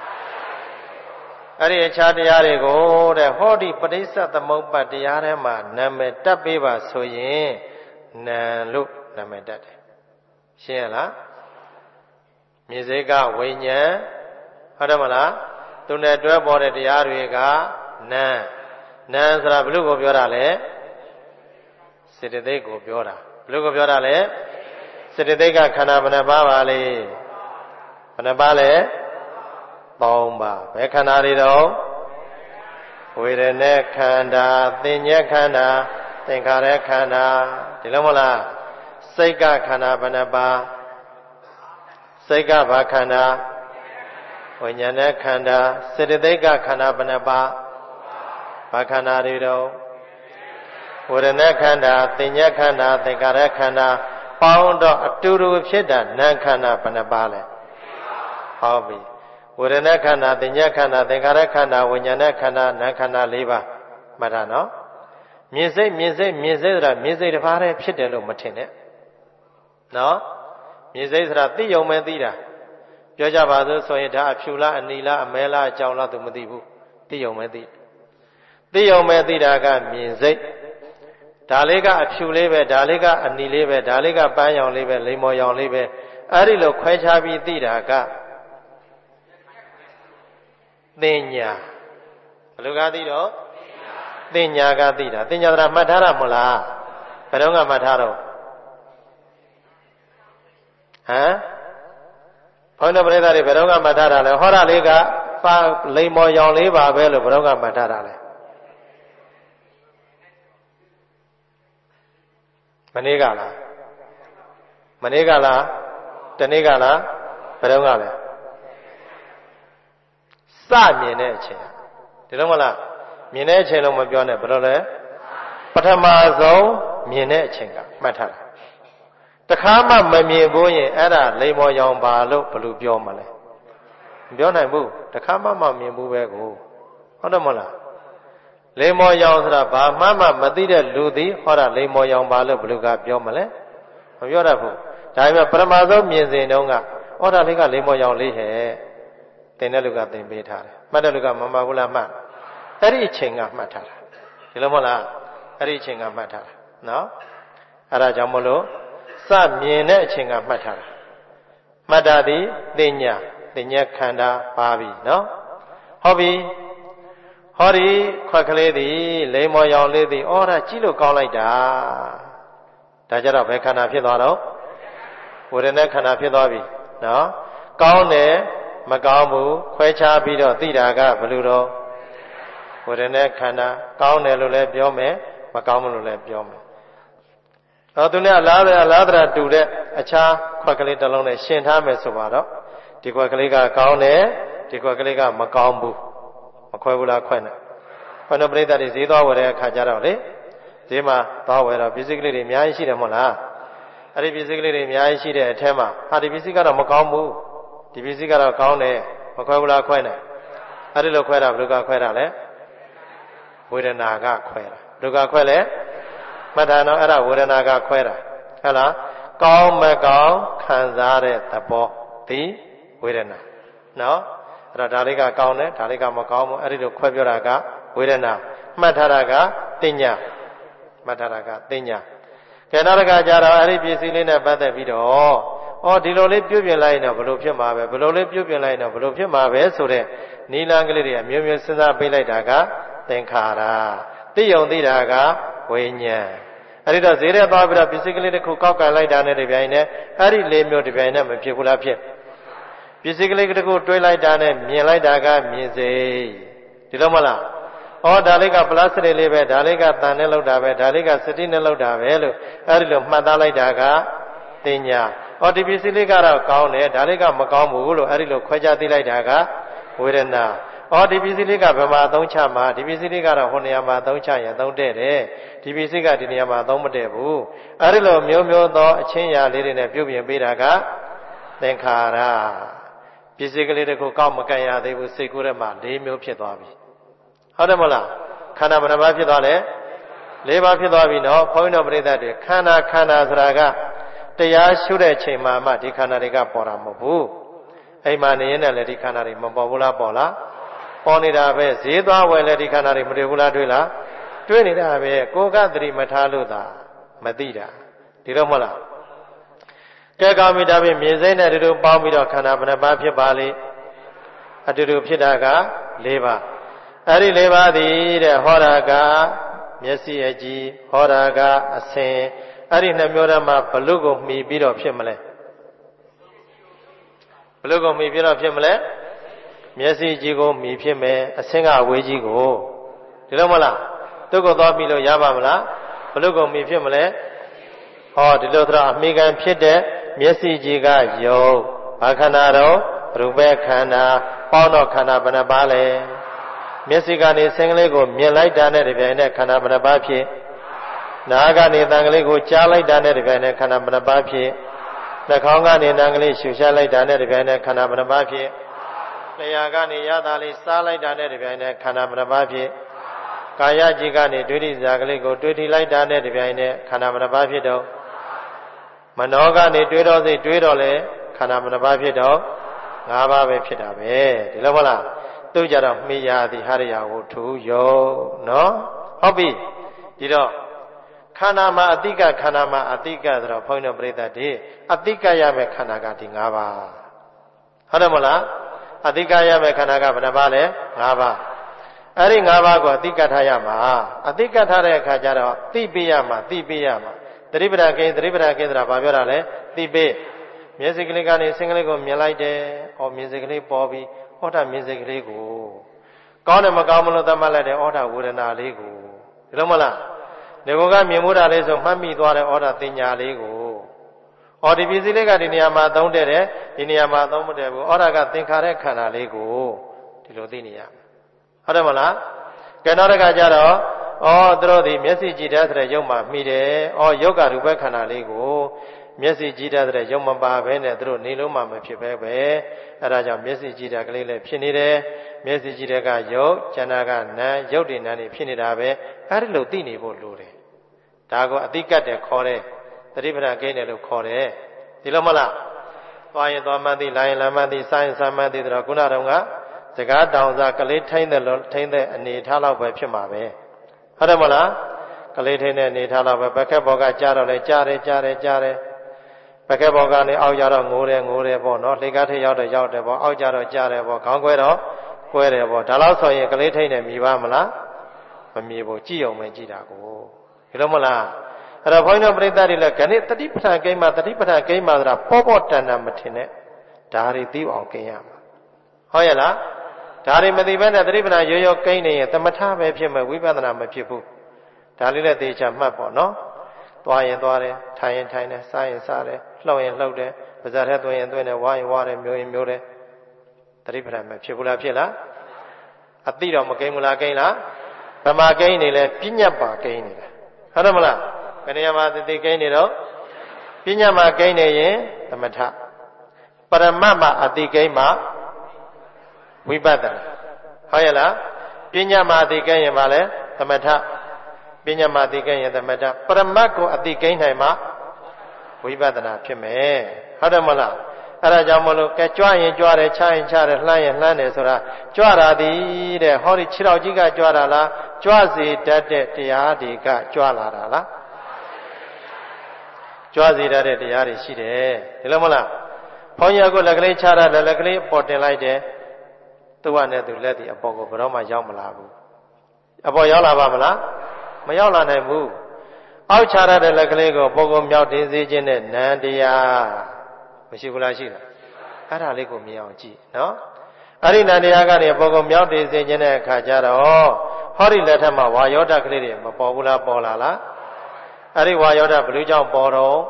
Hari a Chadia go, the Hodi Padisa, the Mopa Diarema, Name Tabiva, Soye, Nalu, Namedat. Sheila Musica, Winya, Hadamala, Tune Dwebore Diariga, Na. Nansra Blue of Yorale City they go Biora. Blue of Yorale City they got Canabanabale Panabale Bomba Becanarido with a neck kanda, Thinya kanda, Thinkare kanda, Tilamola Sega Canabanaba Sega Bacana when your neck kanda, City they got Canabanaba Bacanarido Uranakanda, Thinyakanda, Thikarakanda, Pound of Turu Shida, Nankana Panabale. Hobby Uranakanda, Thinyakanda, Thikarakanda, Winyanakanda, Nankana Liva. Madano Music, music, Vare Pidelo Matine. No? Music Rati Yomedira. Jojabazo, Soyeta, Pula, Anila, Amela, Jaula to Mudibu, Tiomedi. Tiomediraga music. Dalega Apuleve, Dalega, Anileve, Dalega, Bayon Leve, Limoyon Leve, Arilo, Quajabi Diraga. Denya. Lugadiro? Denya Gadira. Denya Matara Mula. Peronga Mataro. Huh? Pono Breda, Peronga Matara, Hora Lega, Limoyon Leva, Velo, Peronga Matara. Manegala, Tanegala, Perongala. Sa Mineche. Dilomala, Mineche no Mabione, Brole, Patamazo, Minechenga, Matara. The Kama Mami Boy, Ada, Lemo Yon Balo, Palubiomale. Biona Boo, the Kama Mami Boo, Odamola. Lemo Yonsra, Mama, Madida Ludi, Hora, Lemo Yon Balo, Bluga, Biomale. Of Yorabu. Time of Pramazo, Mizinonga, Ora Liga Lemo Yon Lihe, Teneluga de Beta, Madaluga Mama Ulama. Reaching of Matter. Tilamola, reaching of Matter. No? Arajamolo, Sam Yeneching of Matter. Madadi, Denya Kanda, Babi, no? Hobby. Hori, Quacklady, Lemo Yon Lady, Ora Chilo Colida. Tajara Becana Pidoro, Urena Cana Pidobi, no? Gaune, Magamu, Quecha Bido, Didaga, Beludo, Urena Cana, Gaune Lule Biome, Magamu Lule Biome. Otuna Ladra do that, a cha, Quacklid alone, Shintame Subado, the Quackliga Gaune, the Quackliga Magambu. မခွဲဘူးလားခွဲနေဘုန်းတော်ပြိဿတွေဈေးသွားဝယ်တဲ့အခါကျတော့လေဈေးမှာသွားဝယ်တော့ပစ္စည်းကလေးတွေအများကြီးရှိတယ်မဟုတ်လားအဲ့ဒီပစ္စည်းကလေးတွေအများကြီးရှိတဲ့အထက်မှာဟာဒီပစ္စည်းကတော့မကောင်းဘူးဒီပစ္စည်းကတော့ကောင်းတယ်မခွဲဘူးလားခွဲနေအဲ့ဒီလိုခွဲတာဘယ်လိုကခွဲတာလဲဝေဒနာကခွဲတာဘယ်လိုကခွဲလဲမှတ်ထားတော့အဲ့ဒါဝေဒနာကခွဲတာဟုတ်လားကောင်းမကောင်းခံစားတဲ့သဘောဒီဝေဒနာနော်အဲ့တော့ဒါလေးကကောင်းတယ်ဒါလေးကမကောင်းဘူးအဲ့ဒီလိုခွဲပြောတာကဝေဒနာမှတ်ထားတာကသိညာမှတ်ထားတာကသိညာကဲနောက်တစ်ခါကျတော့အဲ့ဒီပစ္စည်းလေးနဲ့ပတ်သက်ပြီးတော့ဩဒီလိုလေးပြုတ်ပြင်လိုက်ရင်တော့ဘယ်လိုဖြစ်မှာပဲဘယ်လိုလေးပြုတ်ပြင်လိုက်ရင်တော့ဘယ်လိုဖြစ်မှာပဲဆိုတဲ့နိလန်းကလေးတွေအမျိုးမျိုးစဉ်းစားပေးလိုက်တာကသင်္ခါရသိယုံသိတာကဝိညာဉ်အဲ့ဒီတော့ဈေးထဲသွားပြီးတော့ပစ္စည်းကလေးတစ်ခုကောက်ကန်လိုက်တာနဲ့တပြိုင်နက်အဲ့ဒီလေးမျိုးတပြိုင်နက်မဖြစ်ဘူးလားဖြစ်ပစ္စည်းကလေးတစ်ခုတွေးလိုက်တာနဲ့မြင်လိုက်တာကမြင်စေဒီလိုမလားဩဒါလေးကပလတ်စတစ်လေးပဲဒါလေးကတန်နဲ့လောက်တာပဲဒါလေးကစတိနဲ့လောက်တာပဲလို့အဲ့ဒီလိုမှတ်သားလိုက်တာကတင်ညာဩဒီပစ္စည်းလေးကတော့ကောင်းတယ်ဒါလေးကမကောင်းဘူးလို့အဲ့ဒီလိုခွဲခြားသိလိုက်တာကဝေဒနာဩဒီပစ္စည်းလေးကဘယ်မှာအသုံးချမှာဒီပစ္စည်းလေးကတော့ဟိုနေရာမှာအသုံးချရင်သုံးတဲ့တယ်ဒီပစ္စည်းကဒီနေရာမှာအသုံးမတည့်ဘူးအဲ့ဒီလိုမျိုးမျိုးသောအချင်းရာလေးတွေနဲ့ပြုပြင်ပေးတာကသင်္ခါရပစ္စည်းကလေးတစ်ခုကောက်မကန်ရသေးဘူးစိတ်ကူးထဲမှာ၄မျိုးဖြစ်သွားပြီဟုတ်တယ်မလားခန္ဓာဘယ်နှပါးဖြစ်သွားလဲ၄ပါးဖြစ်သွားပြီနော်ဘုန်းကြီးတို့ပြိဿတွေခန္ဓာဆိုတာကတရားရှုတဲ့ချိန်မှာမှဒီခန္ဓာတွေကပေါ်တာမဟုတ်ဘူးအိမ်မှာနေရင်လည်းဒီခန္ဓာတွေမပေါ်ဘူးလားပေါ်လားပေါ်နေတာပဲဈေးသွားဝယ်လည်းဒီခန္ဓာတွေမတွေ့ဘူးလားတွေ့လားတွေ့နေတာပဲကိုယ်ကသတိမထားလို့သာမသိတာဒီတော့မဟုတ်လားကဲကောင်းပြီဒါဖြင့်မြင်စိမ့်နဲ့အတူတူပေါင်းပြီးတော့ခန္ဓာဘယ်နှပါးဖြစ်ပါလိအတူတူဖြစ်တာက၄ပါးအဲ့ဒီ၄ပါးသည်တဲ့ဟောတာကမျက်စိအကြည့်ဟောတာကအစင်အဲ့ဒီနှမျိုးထဲမှာဘလုကိုမှီပြီးတော့ဖြစ်မလဲဘလုကိုမှီပြီးတော့ဖြစ်မလဲမျက်စိကြည့်ကိုမှီဖြစ်မယ်အစင်ကအဝေးကြီးကိုဒီလိုမလားသူ့ကိုသွားပြီးလို့ရပါမလားဘလုကိုမှီဖြစ်မလဲဟောဒီလိုတော့အမိခံဖြစ်တဲ့မျက်စိကြည့်ကယုတ်ဘာခန္ဓာတော့ရူပခန္ဓာပေါင်းတော့ခန္ဓာဘယ်နှပါလဲမျက်စိကနေဆင်းကလေးကိုမြင်လိုက်တာနဲ့တပြိုင်နက်ခန္ဓာဘယ်နှပါဖြစ်နားကနေတန်ကလေးကိုကြားလိုက်တာနဲ့တပြိုင်နက်ခန္ဓာဘယ်နှပါဖြစ်နှာခေါင်းကနေတန်ကလေးရှူရှားလိုက်တာနဲ့တပြိုင်နက်ခန္ဓာဘယ်နှပါဖြစ်လျှာကနေရတာလေးစားလိုက်တာနဲ့တပြိုင်နက်ခန္ဓာဘယ်နှပါဖြစ်ကာယကြည်ကနေတွေးထိစားကလေးကိုတွေးထိလိုက်တာနဲ့တပြိုင်နက်ခန္ဓာဘယ်နှပါဖြစ်တော့မနောကနေတွေးတော့စိတ်တွေးတော့လေခန္ဓာဘယ်နှပါဖြစ်တော့၅ပါးပဲဖြစ်တာပဲဒီလိုမလားသူကြတော့မိယာတိဟရိယဝုထုယောနော်ဟုတ်ပြီဒီတော့ခန္ဓာမှာအတိကခန္ဓာမှာအတိကဆိုတော့ဘုန်းကြီးတို့ပြိဿတွေအတိကရမယ့်ခန္ဓာကဒီ၅ပါးဟုတ်တယ်မလားအတိကရမယ့်ခန္ဓာကဘယ်နှပါလဲ၅ပါးအဲ့ဒီ၅ပါးကိုအတိကထားရမှာအတိကထားတဲ့အခါကျတော့သိပေးရမှာသိပေးရမှာသတိပဋ္ဌာန်ကိဆိုတာဘာပြောတာလဲသိပေးမျက်စိကလေးကနေဆင်းကလေးကိုမြင်လိုက်တယ်။အော်မြင်စိကလေးပေါ်ပြီးဩဋ္ဌမြင်စိကလေးကိုကောင်းတယ်မကောင်းမလို့သတ်မှတ်လိုက်တဲ့ဩဋ္ဌဝေဒနာလေးကိုဒီလိုမလား။ဒီကောကမြင်မှုတာလေးဆိုမှတ်မိသွားတဲ့ဩဋ္ဌတင်ညာလေးကိုအော်ဒီပစ္စည်းလေးကဒီနေရာမှာသုံးတဲ့တယ်ဒီနေရာမှာသုံးမတဲ့ဘူးဩဋ္ဌကသင်္ခါရခန္ဓာလေးကိုဒီလိုသိနေရမယ်။ဟုတ်တယ်မလား။ကဲနောက်တစ်ခါကျတော့သူတို့ဒီမျက်စိကြည့်တဲ့ဆိုတဲ့ရုပ်မှာမိတယ်။ရုပ်ကရူပခန္ဓာလေးကိုမျက်စိကြည့်တဲ့ရုပ်မပါဘဲနဲ့သူတို့နေလုံးမှမဖြစ်ပဲအဲဒါကြောင့်မျက်စိကြည့်တဲ့ကလေးလည်းဖြစ်နေတယ်မျက်စိကြည့်တဲ့ကရုပ်ကျန်တာကနာမ်ရုပ်တွေနာမ်တွေဖြစ်နေတာပဲအဲဒီလိုသိနေဖို့လိုတယ်ဒါကိုအတိကတ်တယ်ခေါ်တယ်သတိပဋ္ဌာန်ကိန်းတယ်လို့ခေါ်တယ်ဒီလိုမလားသွားရင်သွားမှန်းသိလာရင်လာမှန်းသိစားရင်စားမှန်းသိတော့ခုနတုန်းကစကားတောင်စားကလေးထိမ့်တဲ့အနေထားလောက်ပဲဖြစ်မှာပဲဟုတ်တယ်မလားကလေးထိမ့်တဲ့အနေထားလောက်ပဲဘက်ခက်ဘောကကြားတော့လဲကြားတယ်ပကဲဘောကနေအောက်ကြတော့ငိုတယ်ပေါ့နော်လေကားထိရောက်တယ်ပေါ့အောက်ကြတော့ကြားတယ်ပေါ့ခေါင်းခွဲတော့ကွဲတယ်ပေါ့ဒါလောက်ဆိုရင်ကလေးထိတ်နေမြည်ပါမလားမမြည်ဘူးကြည့်အောင်ပဲကြည့်တာကိုဒီလိုမလားအဲ့တော့ဘုန်းကြီးတို့ပြိဿတွေလည်းခဏတတိပဋ္ဌာန်ကိန်းမှာဆိုတာပေါ့တန်တန်မထင်နဲ့ဒါတွေသိအောင်ကိန်းရမှာဟုတ်ရဲ့လားဒါတွေမသိဘဲနဲ့တတိပဋ္ဌာန်ရိုးကိန်းနေရင်သမထပဲဖြစ်မယ်ဝိပဿနာမဖြစ်ဘူးဒါလေးလည်းသေချာမှတ်ပေါ့နော်သွားရင်သွားတယ်ထိုင်ရင်ထိုင်တယ်စားရင်စားတယ်လှုပ်ရင်လှုပ်တယ်ပါးစပ်ထဲသွင်းရင်သွင်းတယ်ဝါရင်ဝါတယ်မျိုးရင်မျိုးတယ်တတိပဋ္ဌာန်မဖြစ်ဘူးလားဖြစ်လားအတိတော့မကိန်းမလားကိန်းလားဗမာကိန်းနေလဲပညာပါကိန်းနေတာဟုတ်တယ်မလားဘယ်နေရာမှာသိကိန်းနေတော့ပညာမှာကိန်းနေရင်သမထပရမတ်မှာအတိကိန်းမှာဝိပဿနာဟုတ်ရဲ့လားပညာမှာအတိကိန်းရင်ပါလဲသမထပညာမှာအတိကိန်းရင်သမထပရမတ်ကိုအတိကိန်းနိုင်မှာဝိပဿနာဖြစ်မယ်ဟုတ်တယ်မလားအဲ့ဒါကြောင့်မလို့ကဲကြွရင်ကြွတယ်ချရင်ချတယ်လှမ်းရင်လှမ်းတယ်ဆိုတာကြွတာသည်တဲ့ဟောဒီခြေတော်ကြီးကကြွတာလားကြွစေတတ်တဲ့တရားတွေကကြွလာတာလားကြွစေတတ်တဲ့တရားတွေရှိတယ်ဒီလိုမလားဘုန်းကြီးကလက်ကလေးချတာလက်ကလေးပေါ်တင်လိုက်တယ်သူ့ဟာနဲ့သူလက်ဒီအပေါ်ကိုဘယ်တော့မှရောက်မလာဘူးအပေါ်ရောက်လာပါမလားမရောက်လာနိုင်ဘူးအောက်ချရတဲ့လက်ကလေးကိုပုံကုန်မြောက်တင်စေခြင်းနဲ့နန္တရားမရှိဘူးလားရှိလားအဲ့ဒါလေးကိုမြင်အောင်ကြည့်နော်အဲ့ဒီနန္တရားကနေပုံကုန်မြောက်တင်စေခြင်းတဲ့အခါကျတော့ဟောဒီလက်ထက်မှာဝါယောဓာတ်ကလေးတွေမပေါ်ဘူးလားပေါ်လာလားအဲ့ဒီဝါယောဓာတ်ဘယ်လိုကြောင့်ပေါ်တော့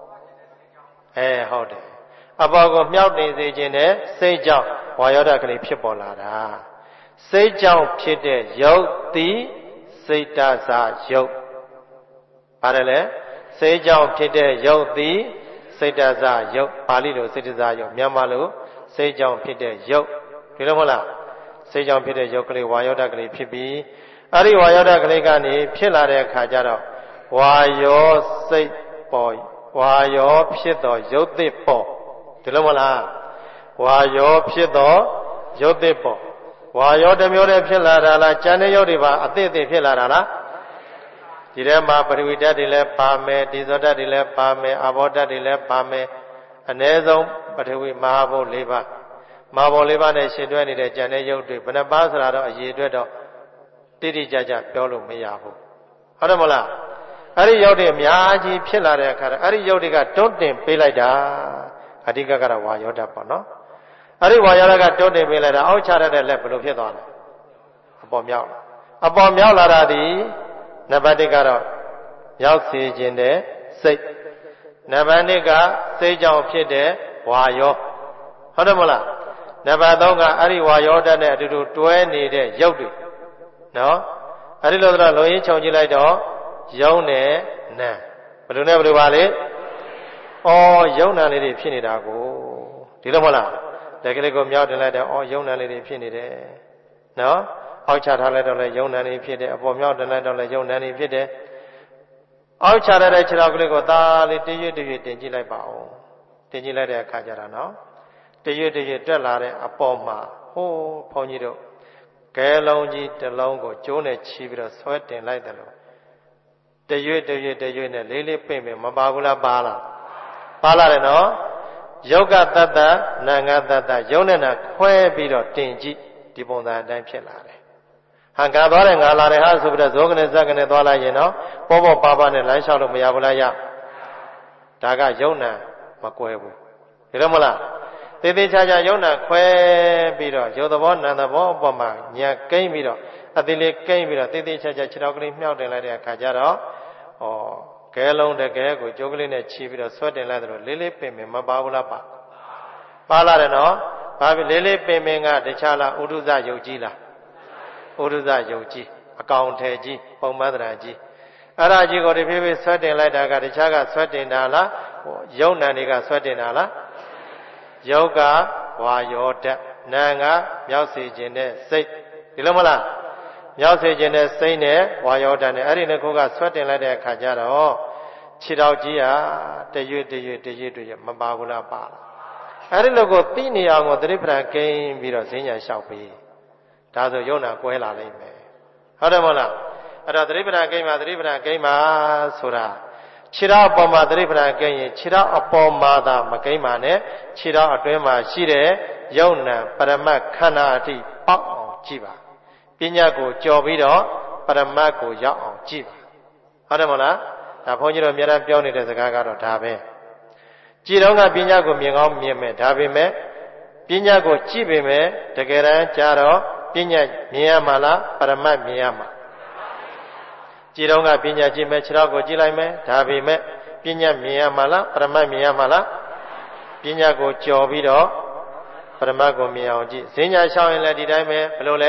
ဟုတ်တယ်အပေါ်ကိုမြောက်တင်စေခြင်းနဲ့စိတ်ကြောင့်ဝါယောဓာတ်ကလေးဖြစ်ပေါ်လာတာစိတ်ကြောင့်ဖြစ်တဲ့ယုတ်တိစိတ်တစာယုတ်ပါတယ်လေစိတ်ကြောင့်ဖြစ်တဲ့ယုတ်တိစိတ်တစာယုတ်ပါဠိလိုစိတ်တစာယုတ်မြန်မာလိုစိတ်ကြောင့်ဖြစ်တဲ့ယုတ်ဒီလိုမဟုတ်လားစိတ်ကြောင့်ဖြစ်တဲ့ယုတ်ကလေးဝါယောဓာတ်ကလေးဖြစ်ပြီးအဲ့ဒီဝါယောဓာတ်ကလေးကနေဖြစ်လာတဲ့အခါကျတော့ဝါယောစိတ်ပေါ်ဝါယောဖြစ်သောယုတ်တိပေါ်ဒီလိုမဟုတ်လားဝါယောဖြစ်သောယုတ်တိပေါ်ဝါယောတစ်မျိုးတည်းဖြစ်လာတာလားကျန်တဲ့ယုတ်တွေပါအသစ်အသစ်ဖြစ်လာတာလားဒီထဲမှာပရိဝိတ္တတွေလည်းပါမယ်ဒီဇောတတွေလည်းပါမယ်အဘောတတွေလည်းပါမယ်အ ਨੇ ဆုံးပထဝီမဟာဘုတ်၄ပါးမဟာဘုတ်၄ပါးနဲ့ရှင်တွဲနေတဲ့ကျန်တဲ့ယုတ်တွေဘယ်နှပါးဆိုတာတော့အရေးအတွက်တော့တိတိကျကျပြောလို့မရဘူးဟုတ်တယ်မလားအဲ့ဒီယုတ်တွေအများကြီးဖြစ်လာတဲ့အခါအဲ့ဒီယုတ်တွေကတွန်းတင်ပေးလိုက်တာအဓိကကတော့ဝါယောဓာတ်ပေါ့နော်အဲ့ဒီဝါယောဓာတ်ကတွန်းတင်ပေးလိုက်တာအောက်ချရတဲ့လက်ဘယ်လိုဖြစ်သွားလဲအပေါ်မြောက်လာတာဒီနံပါတ်1ကတော့ရောက်စေခြင်းတဲ့စိတ်နံပါတ်2ကစိတ်ကြောင့်ဖြစ်တဲ့ဝါယောဟုတ်တယ်မလားနံပါတ်3ကအဲ့ဒီဝါယောဓာတ်နဲ့အတူတူတွဲနေတဲ့ရုပ်တွေနော်အဲ့ဒီလိုတော့လုံရင်းခြုံကြည့်လိုက်တော့ယုံနဲ့နံဘယ်လိုနဲ့ဘယ်လိုပါလဲယုံနံလေးတွေဖြစ်နေတာကိုဒီလိုမဟုတ်လားတကယ်ကိုမြောက်တင်လိုက်တော့ယုံနံလေးတွေဖြစ်နေတယ်နော်အောက်ချထားလိုက်တော့လည်းယုံနံလေးဖြစ်တယ်အပေါ်မြောက်တင်လိုက်တော့လည်းယုံနံလေးဖြစ်တယ်အောက်ချရတဲ့ခြေထောက်ကလေးကိုသာလေးတရွေ့တင်ကြည့်လိုက်ပါဦးတင်ကြည့်လိုက်တဲ့အခါကျတော့နော်တရွေ့တက်လာတဲ့အပေါ်မှာဘုန်းကြီးတို့ကဲလုံးကြီးတစ်လုံးကိုကျိုးနဲ့ချီပြီးတော့ဆွဲတင်လိုက်တယ်လို့တရွေ့နဲ့လေးလေးပိတ်မယ်မပါဘူးလားပါလာတယ်နော်ယုတ်ကတတ္တနာငါတတ္တယုံနဲ့နာခွဲပြီးတော့တင်ကြည့်ဒီပုံစံအတိုင်းဖြစ်လာတယ်ဟန်ကားသွားတယ်ငါလာတယ်ဟာဆိုပြီးတော့ဇောကနေဇက်ကနေသွားလိုက်ရင်တော့ပေါ်ပါနဲ့လမ်းလျှောက်လို့မရဘူးလားဒါကယုံနာမကွဲဘူးဒီလိုမလားသေသေးချာချာယုံနာခွဲပြီးတော့ယုတ်သဘောနံသဘောအပေါ်မှာညာကိမ့်ပြီးတော့အသေးလေးကိမ့်ပြီးတော့သေသေးချာချာခြေထောက်ကလေးမြှောက်တင်လိုက်တဲ့အခါကျတော့ကဲလုံးတကယ်ကိုကြိုးကလေးနဲ့ခြီးပြီးတော့ဆွဲတင်လိုက်တယ်လို့လေးလေးပင်ပင်မပါဘူးလားပါလာတယ်နော်ဘာဖြစ်လေးလေးပင်ပင်ကတခြားလားဥဒုဇယုတ်ကြီးလားဥဒုဇယုတ်ကြီးအကောင်ထဲကြီးပုံမသရကြီးအဲ့ဒါကြီးကိုတဖြည်းဖြည်းဆွဲတင်လိုက်တာကတခြားကဆွဲတင်တာလားယုံနံတွေကဆွဲတင်တာလားယုတ်ကဝါယောဓာတ်နံကမြောက်စေခြင်းနဲ့စိတ်ဒီလိုမလားမြောက်စေခြင်းနဲ့စိတ်နဲ့ဝါယောဓာတ်နဲ့အဲ့ဒီနှစ်ခုကဆွဲတင်လိုက်တဲ့အခါကျတော့ခြေထောက်ကြီးဟာတရွေ့မပါဘူးလားပါအဲ့ဒီလိုကိုသိနေအောင်ကိုသတိပဋ္ဌာန်ကိန်းပြီးတော့ဈဉ္ညာလျှောက်ပြီးဒါဆိုယုံနာကွဲလာလိမ့်မယ်ဟုတ်တယ်မဟုတ်လားအဲ့တော့သတိပဋ္ဌာန်ကိန်းမှာဆိုတာခြေထောက်အပေါ်မှာသတိပဋ္ဌာန်ကိန်းရင်ခြေထောက်အပေါ်မှာသာမကိန်းပါနဲ့ခြေထောက်အတွင်းမှာရှိတဲ့ယုံနာပရမတ်ခန္ဓာအထိပေါက်အောင်ကြည့်ပါပညာကိုကြော်ပြီးတော့ပရမတ်ကိုရောက်အောင်ကြည့်ပါဟုတ်တယ်မဟုတ်လားဒါဘုန်းကြီးတို့အများအားပြောနေတဲ့စကားကတော့ဒါပဲကြည်တော့ကပညာကိုမြင်ကောင်းမြင်မယ်ဒါပေမဲ့ပညာကိုကြည့်ပေမဲ့တကယ်တမ်းကျတော့ပညာမြင်ရမှာလားပရမတ်မြင်ရမှာကြည်တော့ကပညာကြည့်မယ်ခြေထောက်ကိုကြည့်လိုက်မယ်ဒါပေမဲ့ပညာမြင်ရမှာလားပရမတ်မြင်ရမှာလားပညာကိုကြော်ပြီးတော့ပရမတ်ကိုမြင်အောင်ကြည့်ဈဉ္ညာရှောင်းရင်လည်းဒီတိုင်းပဲဘယ်လိုလဲ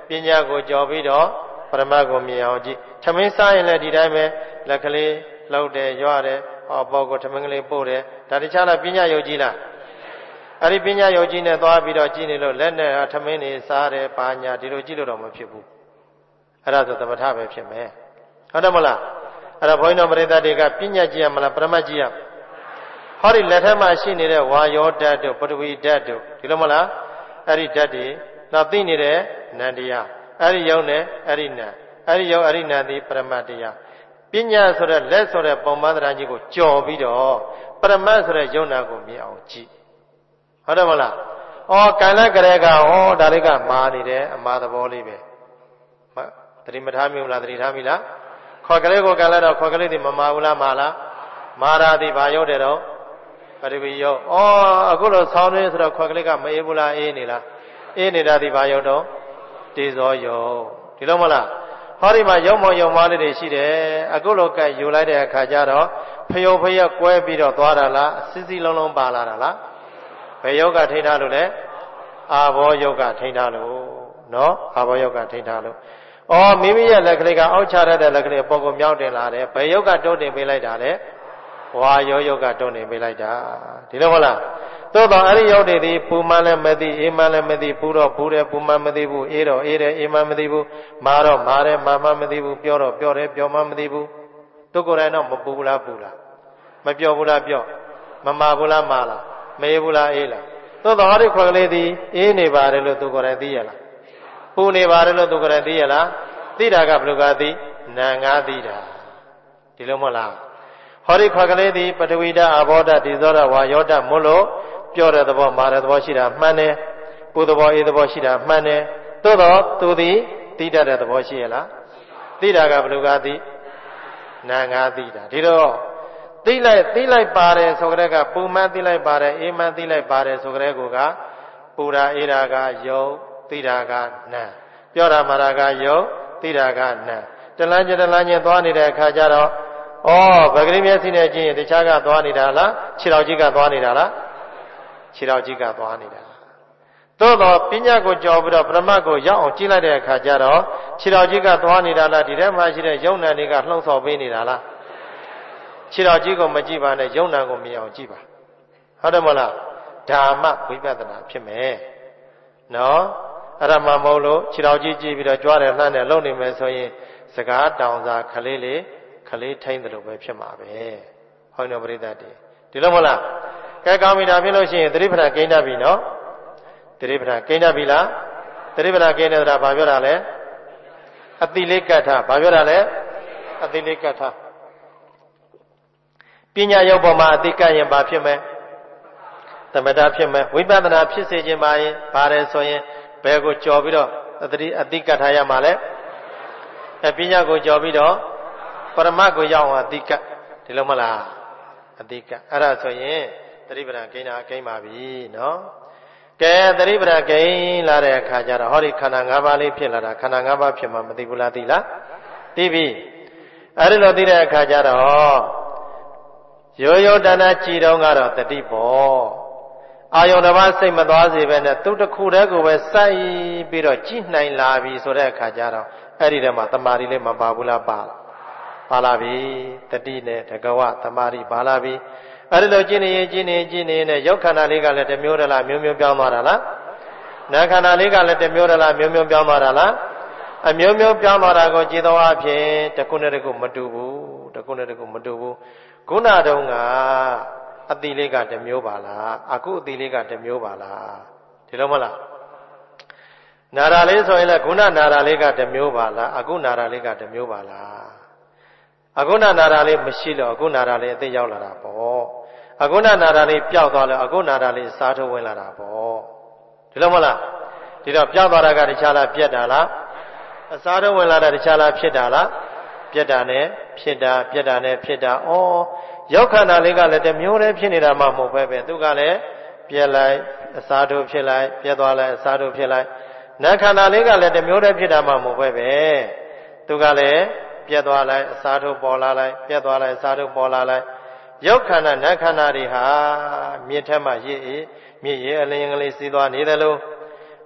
ပညာကိုကြော်ပြီးတော့ပရမတ်ကိုမြင်အောင်ကြည့်ထမင်းစားရင်လည်းဒီတိုင်းပဲလက်ကလေးလှုပ်တယ်ရွတယ်ဟောဘောကိုထမင်းကလေးပို့တယ်ဒါတခြားလားပညာယုတ်ကြီးလားအဲ့ဒီပညာယုတ်ကြီးနဲ့သွားပြီးတော့ကြည့်နေလို့လက်နဲ့ထမင်းနေစားတယ်ပါညာဒီလိုကြည့်လို့တော့မဖြစ်ဘူးအဲ့ဒါဆိုသမထပဲဖြစ်မယ်ဟုတ်တယ်မလားအဲ့ဒါဘုန်းကြီးတို့ပရိသတ်တွေကပညာကြည့်ရမလားပရမတ်ကြည့်ရဟောဒီလက်ထက်မှာရှိနေတဲ့ဝါယောဓာတ်တို့ပထဝီဓာတ်တို့ဒီလိုမလားအဲ့ဒီဓာတ်တွေနောက်သိနေတဲ့နန္တရားအဲ့ဒီယုံနဲ့အဲ့ဒီနံအဲ့ဒီယုံအဲ့ဒီနံသည်ပရမတ်တရားပညာဆိုတဲ့လက်ဆိုတဲ့ပုံမှန်တရားကြီးကိုကြော်ပြီးတော့ပရမတ်ဆိုတဲ့ယုံနာကိုမြင်အောင်ကြည့်ဟုတ်တယ်မလားဩကံလက်ကလေးကဩဒါလေးကမာနေတယ်အမာသဘောလေးပဲသတိမထားမိဘူးလားသတိထားမိလားခေါ်ကလေးကိုကံလက်တော့ခေါ်ကလေးဒီမမာဘူးလားမာလားမာရာသည်ဘာယုတ်တယ်တော့ပရိဝိယုတ်ဩအခုလိုဆောင်းနေဆိုတော့ခေါ်ကလေးကမအေးဘူးလားအေးနေလားအေးနေတာဒီဘာယုတ်တော့တေဇောယုတ်ဒီလိုမလားဟောဒီမှာယုံမောယုံမားလေးတွေရှိတယ်အခုလိုကယူလိုက်တဲ့အခါကျတော့ဖယုတ်ဖယက်ကွဲပြီးတော့သွားတာလားစစ်စစ်လုံးလုံးပါလာတာလားဘယ်ယုတ်ကထိထားလို့လဲအာဘောယုတ်ကထိထားလို့နော်အာဘောယုတ်ကထိထားလို့ဩမိမိရဲ့လက်ကလေးကအောက်ချရတဲ့လက်ကလေးပေါ်ကိုမြောက်တင်လာတယ်ဘယ်ယုတ်ကတုံးတင်ပေးလိုက်တာလဲဝါယောယုတ်ကတုံးတင်ပေးလိုက်တာဒီလိုမလားသို့တော့အဲ့ဒီယုတ်တွေဒီပူမှန်းလည်းမသိအေးမှန်းလည်းမသိပူတော့ပူတယ်ပူမှန်းမသိဘူးအေးတော့အေးတယ်အေးမှန်းမသိဘူးမာတော့မာတယ်မာမှန်းမသိဘူးပြောတော့ပြောတယ်ပြောမှန်းမသိဘူးသူကိုယ်တိုင်တော့မပူဘူးလားပူလားမပြောဘူးလားပြောမမာဘူးလားမာလားမအေးဘူးလားအေးလားသို့တော့အဲ့ဒီခွက်ကလေးဒီအေးနေပါတယ်လို့သူကိုယ်တိုင်သိရလားပူနေပါတယ်လို့သူကိုယ်တိုင်သိရလားသိတာကဘယ်လိုကသိနာငါသိတာဒီလိုမဟုတ်လားဟောဒီခွက်ကလေးဒီပထဝီဓာတ်အာဘောဓာတ်ဒီဇောဓာတ်ဝါယောဓာတ်မို့လို့ပြောတဲ့သဘောမာတဲ့သဘောရှိတာမှန်တယ်ပူသဘောအေးသဘောရှိတာမှန်တယ်သို့တော့သူသည်သိတတ်တဲ့သဘောရှိရလားသိတာကဘယ်လိုကသိနာငါသိတာဒီတော့သိလိုက်ပါတယ်ဆိုကြတဲ့ကပူမှန်းသိလိုက်ပါတယ်အေးမှန်းသိလိုက်ပါတယ်ဆိုကြတဲ့ကိုကပူတာအေးတာကယုတ်သိတာကနာပြောတာမာတာကယုတ်သိတာကနာတလန်းချင်းသွားနေတဲ့အခါကျတော့ဩဗကရိမျက်စိနဲ့ကြည့်ရင်တခြားကသွားနေတာလားခြေတော်ကြီးကသွားနေတာလားခြေတော်ကြီးကသွားနေတာသို့တော့ပညာကိုကြော်ပြီးတော့ပရမတ်ကိုရောက်အောင်ကြည့်လိုက်တဲ့အခါကျတော့ခြေတော်ကြီးကသွားနေတာလားဒီထဲမှာရှိတဲ့ယုံနာတွေကလှုံ့ဆော်ပေးနေတာလားခြေတော်ကြီးကိုမကြည့်ပါနဲ့ယုံနာကိုမြင်အောင်ကြည့်ပါဟုတ်တယ်မလားဓမ္မဝိပဿနာဖြစ်မယ်နော်အဲ့ဒါမှမဟုတ်လို့ခြေတော်ကြီးကြည့်ပြီးတော့ကြွားတယ်လှမ်းတယ်လုံနေမယ်ဆိုရင်စကားတောင်စာခလေးထိမ့်တယ်လို့ပဲဖြစ်မှာပဲဟောင်းတော်ပရိသတ်ဒီလိုမဟုတ်လားကဲကောင်းပြီဒါဖြစ်လို့ရှိရင်သတိပဋ္ဌာန်ကိန်းတတ်ပြီနော်သတိပဋ္ဌာန်ကိန်းတတ်ပြီလားသတိပဋ္ဌာန်ကိန်းတဲ့ဆိုတာဘာပြောတာလဲအတိလေးကထဘာပြောတာလဲအတိလေးကထပညာရုပ်ပေါ်မှာအတိကရင်ဘာဖြစ်မလဲသမထဖြစ်မယ်ဝိပဿနာဖြစ်စေခြင်းပါရင်ပါတယ်ဆိုရင်ဘယ်ကိုကြော်ပြီးတော့အတိကထရမှာလဲပညာကိုကြော်ပြီးတော့ပရမတ်ကိုရောက်အောင်အတိကဒီလိုမလားအတိကအဲ့ဒါဆိုရင်သတိပဋ္ဌာန်ကိန်းတာကိန်းပါပြီနော်ကဲသတိပဋ္ဌာန်ကိန်းလာတဲ့အခါကျတော့ဟောဒီခန္ဓာ၅ပါးလေးဖြစ်လာတာခန္ဓာ၅ပါးဖြစ်မှမသိဘူးလားသိလားသိပြီအဲ့ဒီလိုသိတဲ့အခါကျတော့ရိုးတဏ္ဍကြည်တော့ကတော့တတိပေါ့အာယုန်တစ်ပါးစိတ်မသွားစေပဲနဲ့သူတစ်ခုတည်းကိုပဲစိုက်ပြီးတော့ကြည်နိုင်လာပြီဆိုတဲ့အခါကျတော့အဲ့ဒီထဲမှာတမာရီလေးမပါဘူးလားပါလာပြီတတိနဲ့တကဝတမာရီပါလာပြီအဲ့ဒီလိုကျင့်နေနဲ့ရုပ်ခန္ဓာလေးကလည်းတစ်မျိုးတလားမျိုးပြောင်းသွားတာလားနာခန္ဓာလေးကလည်းတစ်မျိုးတလားမျိုးပြောင်းသွားတာလားအမျိုးပြောင်းသွားတာကိုကြည်တော်အဖြစ်တစ်ခုနဲ့တစ်ခုမတူဘူးခုနတုန်းကအတိလေးကတစ်မျိုးပါလားအခုအတိလေးကတစ်မျိုးပါလားဒီလိုမလားနာရာလေးဆိုရင်လည်းခုနနာရာလေးကတစ်မျိုးပါလားအခုနာရာလေးကတစ်မျိုးပါလားအခုနာရာလေးမရှိတော့အခုနာရာလေးအသိရောက်လာတာပေါ့အခုနာရာလေးပျောက်သွားလို့အခုနာရာလေးစားထုတ်ဝင်လာတာပေါ့ဒီလိုမလားဒီတော့ပျောက်သွားတာကတခြားလားပြက်တာလားအစားထုတ်ဝင်လာတာတခြားလားဖြစ်တာလားပြက်တာနဲ့ဖြစ်တာပြက်တာနဲ့ဖြစ်တာဩရောက်ခန္ဓာလေးကလည်းတစ်မျိုးတည်းဖြစ်နေတာမှမဟုတ်ပဲသူကလည်းပြက်လိုက်အစားထုတ်ဖြစ်လိုက်ပြက်သွားလိုက်အစားထုတ်ဖြစ်လိုက်နတ်ခန္ဓာလေးကလည်းတစ်မျိုးတည်းဖြစ်တာမှမဟုတ်ပဲသူကလည်းပြက်သွားလိုက်အစားထုတ်ပေါ်လာလိုက်ပြက်သွားလိုက်အစားထုတ်ပေါ်လာလိုက်ရောက်ခန္ဓာနတ်ခန္ဓာတွေဟာမြစ်ထက်မှမြစ်ရေအလင်းကလေးစီးသွားနေတယ်လို့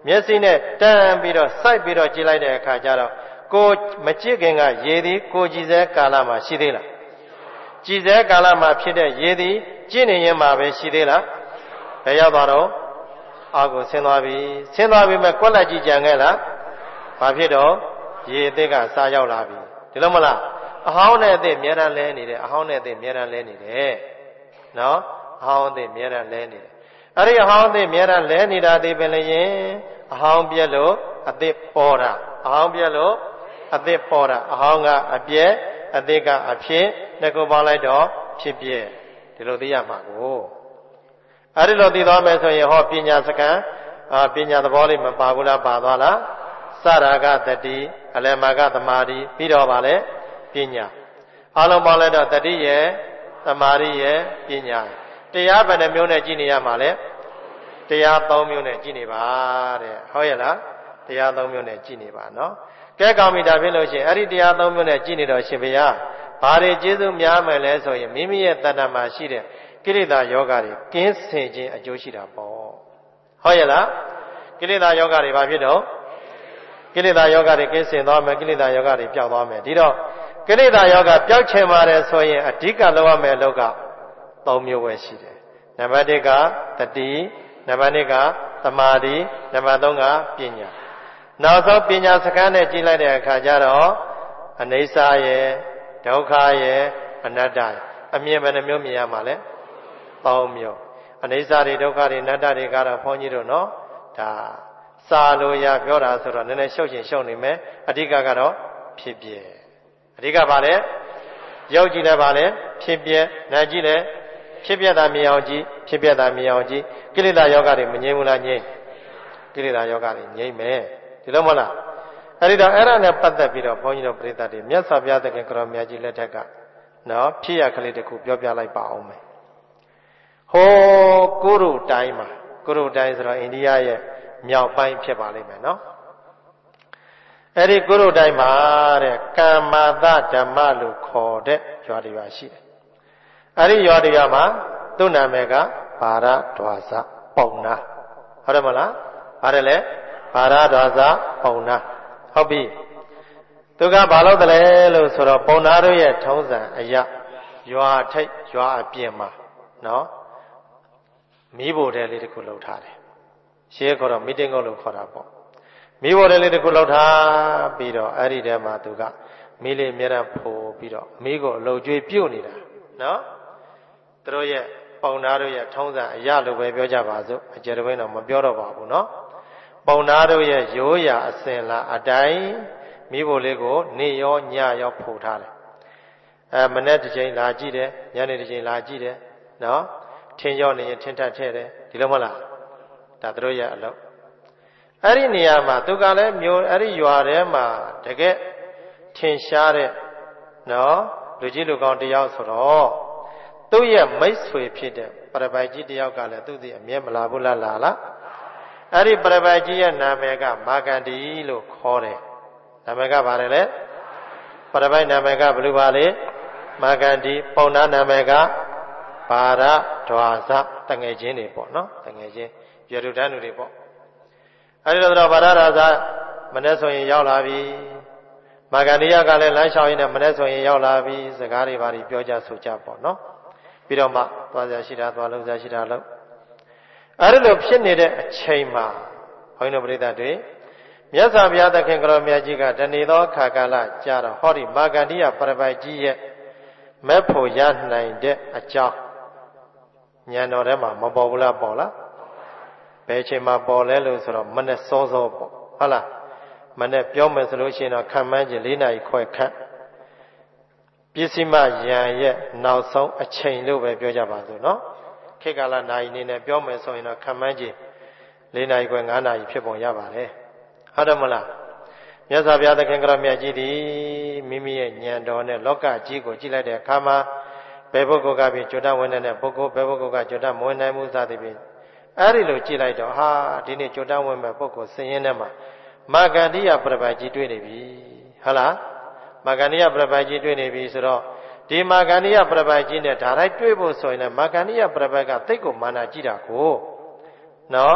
မျက်စိနဲ့တန်းပြီးတော့စိုက်ပြီးတော့ကြည့်လိုက်တဲ့အခါကျတော့ကိုမကြည့်ခင်ကရေသည်ကိုကြည်စဲကာလမှာရှိသေးလားကြည်စဲကာလမှာဖြစ်တဲ့ရေသည်ကြည့်နေရင်မှပဲရှိသေးလားဘယ်ရောက်သွားတော့အောက်ကိုဆင်းသွားပြီဆင်းသွားပြီမဲ့ကွက်လက်ကြည့်ကြံခဲ့လားဘာဖြစ်တော့ရေအသစ်ကစားရောက်လာပြီဒီလိုမလားအဟောင်းနဲ့အသစ်အများတန်းလဲနေတယ်အဟောင်းနဲ့အသစ်အများတန်းလဲနေတယ်နော်အဟောင်းအသစ်အများတန်းလဲနေတယ်အဲ့ဒီအဟောင်းအသစ်အများတန်းလဲနေတာဒီပင်လည်းရင်အဟောင်းပြက်လို့အသစ်ပေါ်တာအဟောင်းပြက်လို့အသစ်ပေါ်တာအဟောင်းကအပြက်အသစ်ကအဖြစ်နှစ်ခုပေါင်းလိုက်တော့ဖြစ်ပြက်ဒီလိုသိရမှာကိုအဲ့ဒီလိုသိသွားမယ်ဆိုရင်ဟောပညာစကံပညာသဘောလေးမပါဘူးလားပါသွားလားစရာကတတိအလယ်မာကသမာဓိပြီးတော့ပါလေပညာအလုံးပေါင်းလိုက်တော့တတိရဲ့သမာဓိရဲ့ပညာတရားဘယ်နှမျိုးနဲ့ကြည့်နေရမှာလဲတရား၃မျိုးနဲ့ကြည့်နေပါတဲ့ဟုတ်ရဲ့လားတရား၃မျိုးနဲ့ကြည့်နေပါနော်ကဲကောင်းပြီဒါဖြစ်လို့ရှိရင်အဲ့ဒီတရား၃မျိုးနဲ့ကြည့်နေတော့ရှင်ဘုရားဘာတွေကျေးဇူးများမယ်လဲဆိုရင်မိမိရဲ့တဏ္ဍာမှာရှိတဲ့ကိလေသာယောဂတွေကင်းစင်ခြင်းအကျိုးရှိတာပေါ့ဟုတ်ရဲ့လားကိလေသာယောဂတွေဘာဖြစ်တော့ကိလေသာယောဂတွေကင်းစင်သွားမယ်ကိလေသာယောဂတွေပျောက်သွားမယ်ဒီတော့ကိလေသာယောဂပျောက်ချင်ပါတယ်ဆိုရင်အဓိကလုပ်ရမယ်လောက၃မျိုးပဲရှိတယ်နံပါတ်1ကတတိနံပါတ်2ကသမာဓိနံပါတ်3ကပညာနောက်ဆုံးပညာစကားနဲ့ကြည့်လိုက်တဲ့အခါကျတော့အနိစ္စရဲ့ဒုက္ခရဲ့အနတ္တရဲ့အမြင်ဘယ်နှမျိုးမြင်ရမှာလဲ၃မျိုးအနိစ္စတွေဒုက္ခတွေအနတ္တတွေကတော့ဘုန်းကြီးတို့နော်ဒါစာလိုရပြောတာဆိုတော့နည်းနည်းရှုပ်ရှင်ရှုပ်နေမယ်အဓိကကတော့ဖြစ်ပြအဓိကပါလေရုပ်ကြည့်လည်းပါလေဖြစ်ပြနာကြည့်လည်းဖြစ်ပြတာမြင်အောင်ကြည့်ဖြစ်ပြတာမြင်အောင်ကြည့်ကိလေသာယောဂတွေမငြိမ်းဘူးလားငြိမ်းကိလေသာယောဂတွေငြိမ်းမယ်ဒီလိုမဟုတ်လားအဲ့ဒီတော့အဲ့ဒါနဲ့ပတ်သက်ပြီးတော့ဘုန်းကြီးတို့ပရိသတ်တွေမြတ်စွာဘုရားသခင်ကိုရောမြတ်ကြီးလက်ထက်ကနော်ဖြစ်ရကလေးတစ်ခုပြောပြလိုက်ပါအောင်မယ်ဟိုကုရုတိုင်းမှာကုရုတိုင်းဆိုတော့အိန္ဒိယရဲ့မြောက်ပိုင်းဖြစ်ပါလိမ့်မယ်နော်အဲ့ဒီကုရုတိုင်းမှာတဲ့ကမ္မာသဓမ္မလို့ခေါ်တဲ့ရွာတွေပါရှိတယ်အဲ့ဒီရွာတွေမှာသူ့နာမည်ကဘာရဒွါစပုံနာဟုတ်တယ်မလားဘာတယ်လဲဘာရဒွါစပုံနာဟုတ်ပြီသူကဘာလို့တလဲလို့ဆိုတော့ပုံနာတို့ရဲ့ထုံးစံအရာရွာထိပ်ရွာအပြင်မှာနော်မီးဖိုတဲလေးတစ်ခုလှုပ်ထားတယ်ရှေးခေါ်တော့မီတင်းကုန်းလို့ခေါ်တာပေါ့မီးဖိုတဲလေးတစ်ခုလှုပ်ထားပြီးတော့အဲ့ဒီထဲမှာသူကမီးလေးအများအားဖိုးပြီးတော့မီးကိုအလုံကျွေးပြုတ်နေတာနော်သူတို့ရဲ့ပုံနာတို့ရဲ့ထုံးစံအရာလို့ပဲပြောကြပါစို့အကျယ်တဝင်းတော့မပြောတော့ပါဘူးနော်ပုံနာတို့ရဲ့ရိုးရာအစဉ်လာအတိုင်းမိဖို့လေးကိုနေရောညရောဖူထားတယ်မနေ့တစ်ချိန်လာကြည့်တယ်ညနေတစ်ချိန်လာကြည့်တယ်နော်ထင်းရောနေရင်ထင်းထပ်ထဲတယ်ဒီလိုမဟုတ်လားဒါသူတို့ရဲ့အလုပ်အဲ့ဒီနေရာမှာသူကလည်းမျိုးအဲ့ဒီရွာထဲမှာတကယ်ထင်ရှားတဲ့နော်လူကြီးလူကောင်းတယောက်ဆိုတော့သူ့ရဲ့မိတ်ဆွေဖြစ်တဲ့ပရပိုက်ကြီးတယောက်ကလည်းသူ့စီအမြဲမလာဘူးလားအဲ့ဒီပရပိုက်ကြီးရဲ့နာမည်ကမာကန္ဒီလို့ခေါ်တယ်နာမည်ကဘာလဲလဲပရပိုက်နာမည်ကဘယ်လိုပါလဲမာကန္ဒီပုံနာနာမည်ကဘာရဒွါစတငယ်ချင်းတွေပေါ့နော်တငယ်ချင်းရွယ်လူတန်းလူတွေပေါ့အဲ့ဒီတော့ဘာရဒွါစမနေ့ဆိုရင်ရောက်လာပြီမာကန္ဒီယကလည်းလမ်းလျှောက်ရင်းနဲ့မနေ့ဆိုရင်ရောက်လာပြီစကားတွေဘာတွေပြောကြဆိုကြပေါ့နော်ပြီးတော့မှသွားစရာရှိတာသွားလုံးစရာရှိတာလုံးအဲ့ဒီလိုဖြစ်နေတဲ့အချိန်မှာဘုန်းကြီးတို့ပရိသတ်တွေမြတ်စွာဘုရားသခင်ကိုရောမြတ်ကြီးကတဏီသောခါကာလကြာတော့ဟောဒီမာကန္ဒီယပရပိုက်ကြီးရဲ့မဲ့ဖို့ရနိုင်တဲ့အကြောင်းဉာဏ်တော်ထဲမှာမပေါ်ဘူးလားပေါ်လားဘယ်အချိန်မှာပေါ်လဲလို့ဆိုတော့မနဲ့စောစောပေါ့ဟုတ်လားမနဲ့ပြောမယ်ဆိုလို့ရှိရင်တော့ခံမှန်းခြင်း၄နာရီခွဲခန့်ပစ္စည်းမယံရဲ့နောက်ဆုံးအချိန်လို့ပဲပြောကြပါစို့နော်ခေတ်ကာလနာရီနေနဲ့ပြောမယ်ဆိုရင်တော့ခံမှန်းခြင်း၄နာရီခွဲ၅နာရီဖြစ်ပုံရပါတယ်ဟုတ်တယ်မလားမြတ်စွာဘုရားသခင်ကရမြတ်ကြီးသည်မိမိရဲ့ဉာဏ်တော်နဲ့လောကကြီးကိုကြည့်လိုက်တဲ့အခါမှာဘယ်ပုဂ္ဂိုလ်ကပြင်ကျွတ်တဝင်တဲ့ပုဂ္ဂိုလ်ဘယ်ပုဂ္ဂိုလ်ကကျွတ်တမဝင်နိုင်မှုစသည်ဖြင့်အဲ့ဒီလိုကြည့်လိုက်တော့ဟာဒီနေ့ကျွတ်တဝင်မဲ့ပုဂ္ဂိုလ်စင်ရင်ထဲမှာမာကန္ဒီယပရပိုက်ကြီးတွေ့နေပြီဟုတ်လားမာကန္ဒီယပရပိုက်ကြီးတွေ့နေပြီဆိုတော့ဒီမာကန္ဒီယပရပိုက်ကြီးနဲ့ဓာတ်ရိုက်တွေ့ဖို့ဆိုရင်လည်းမာကန္ဒီယပရပိုက်ကသိတ်ကိုမာနာကြည့်တာကိုနော်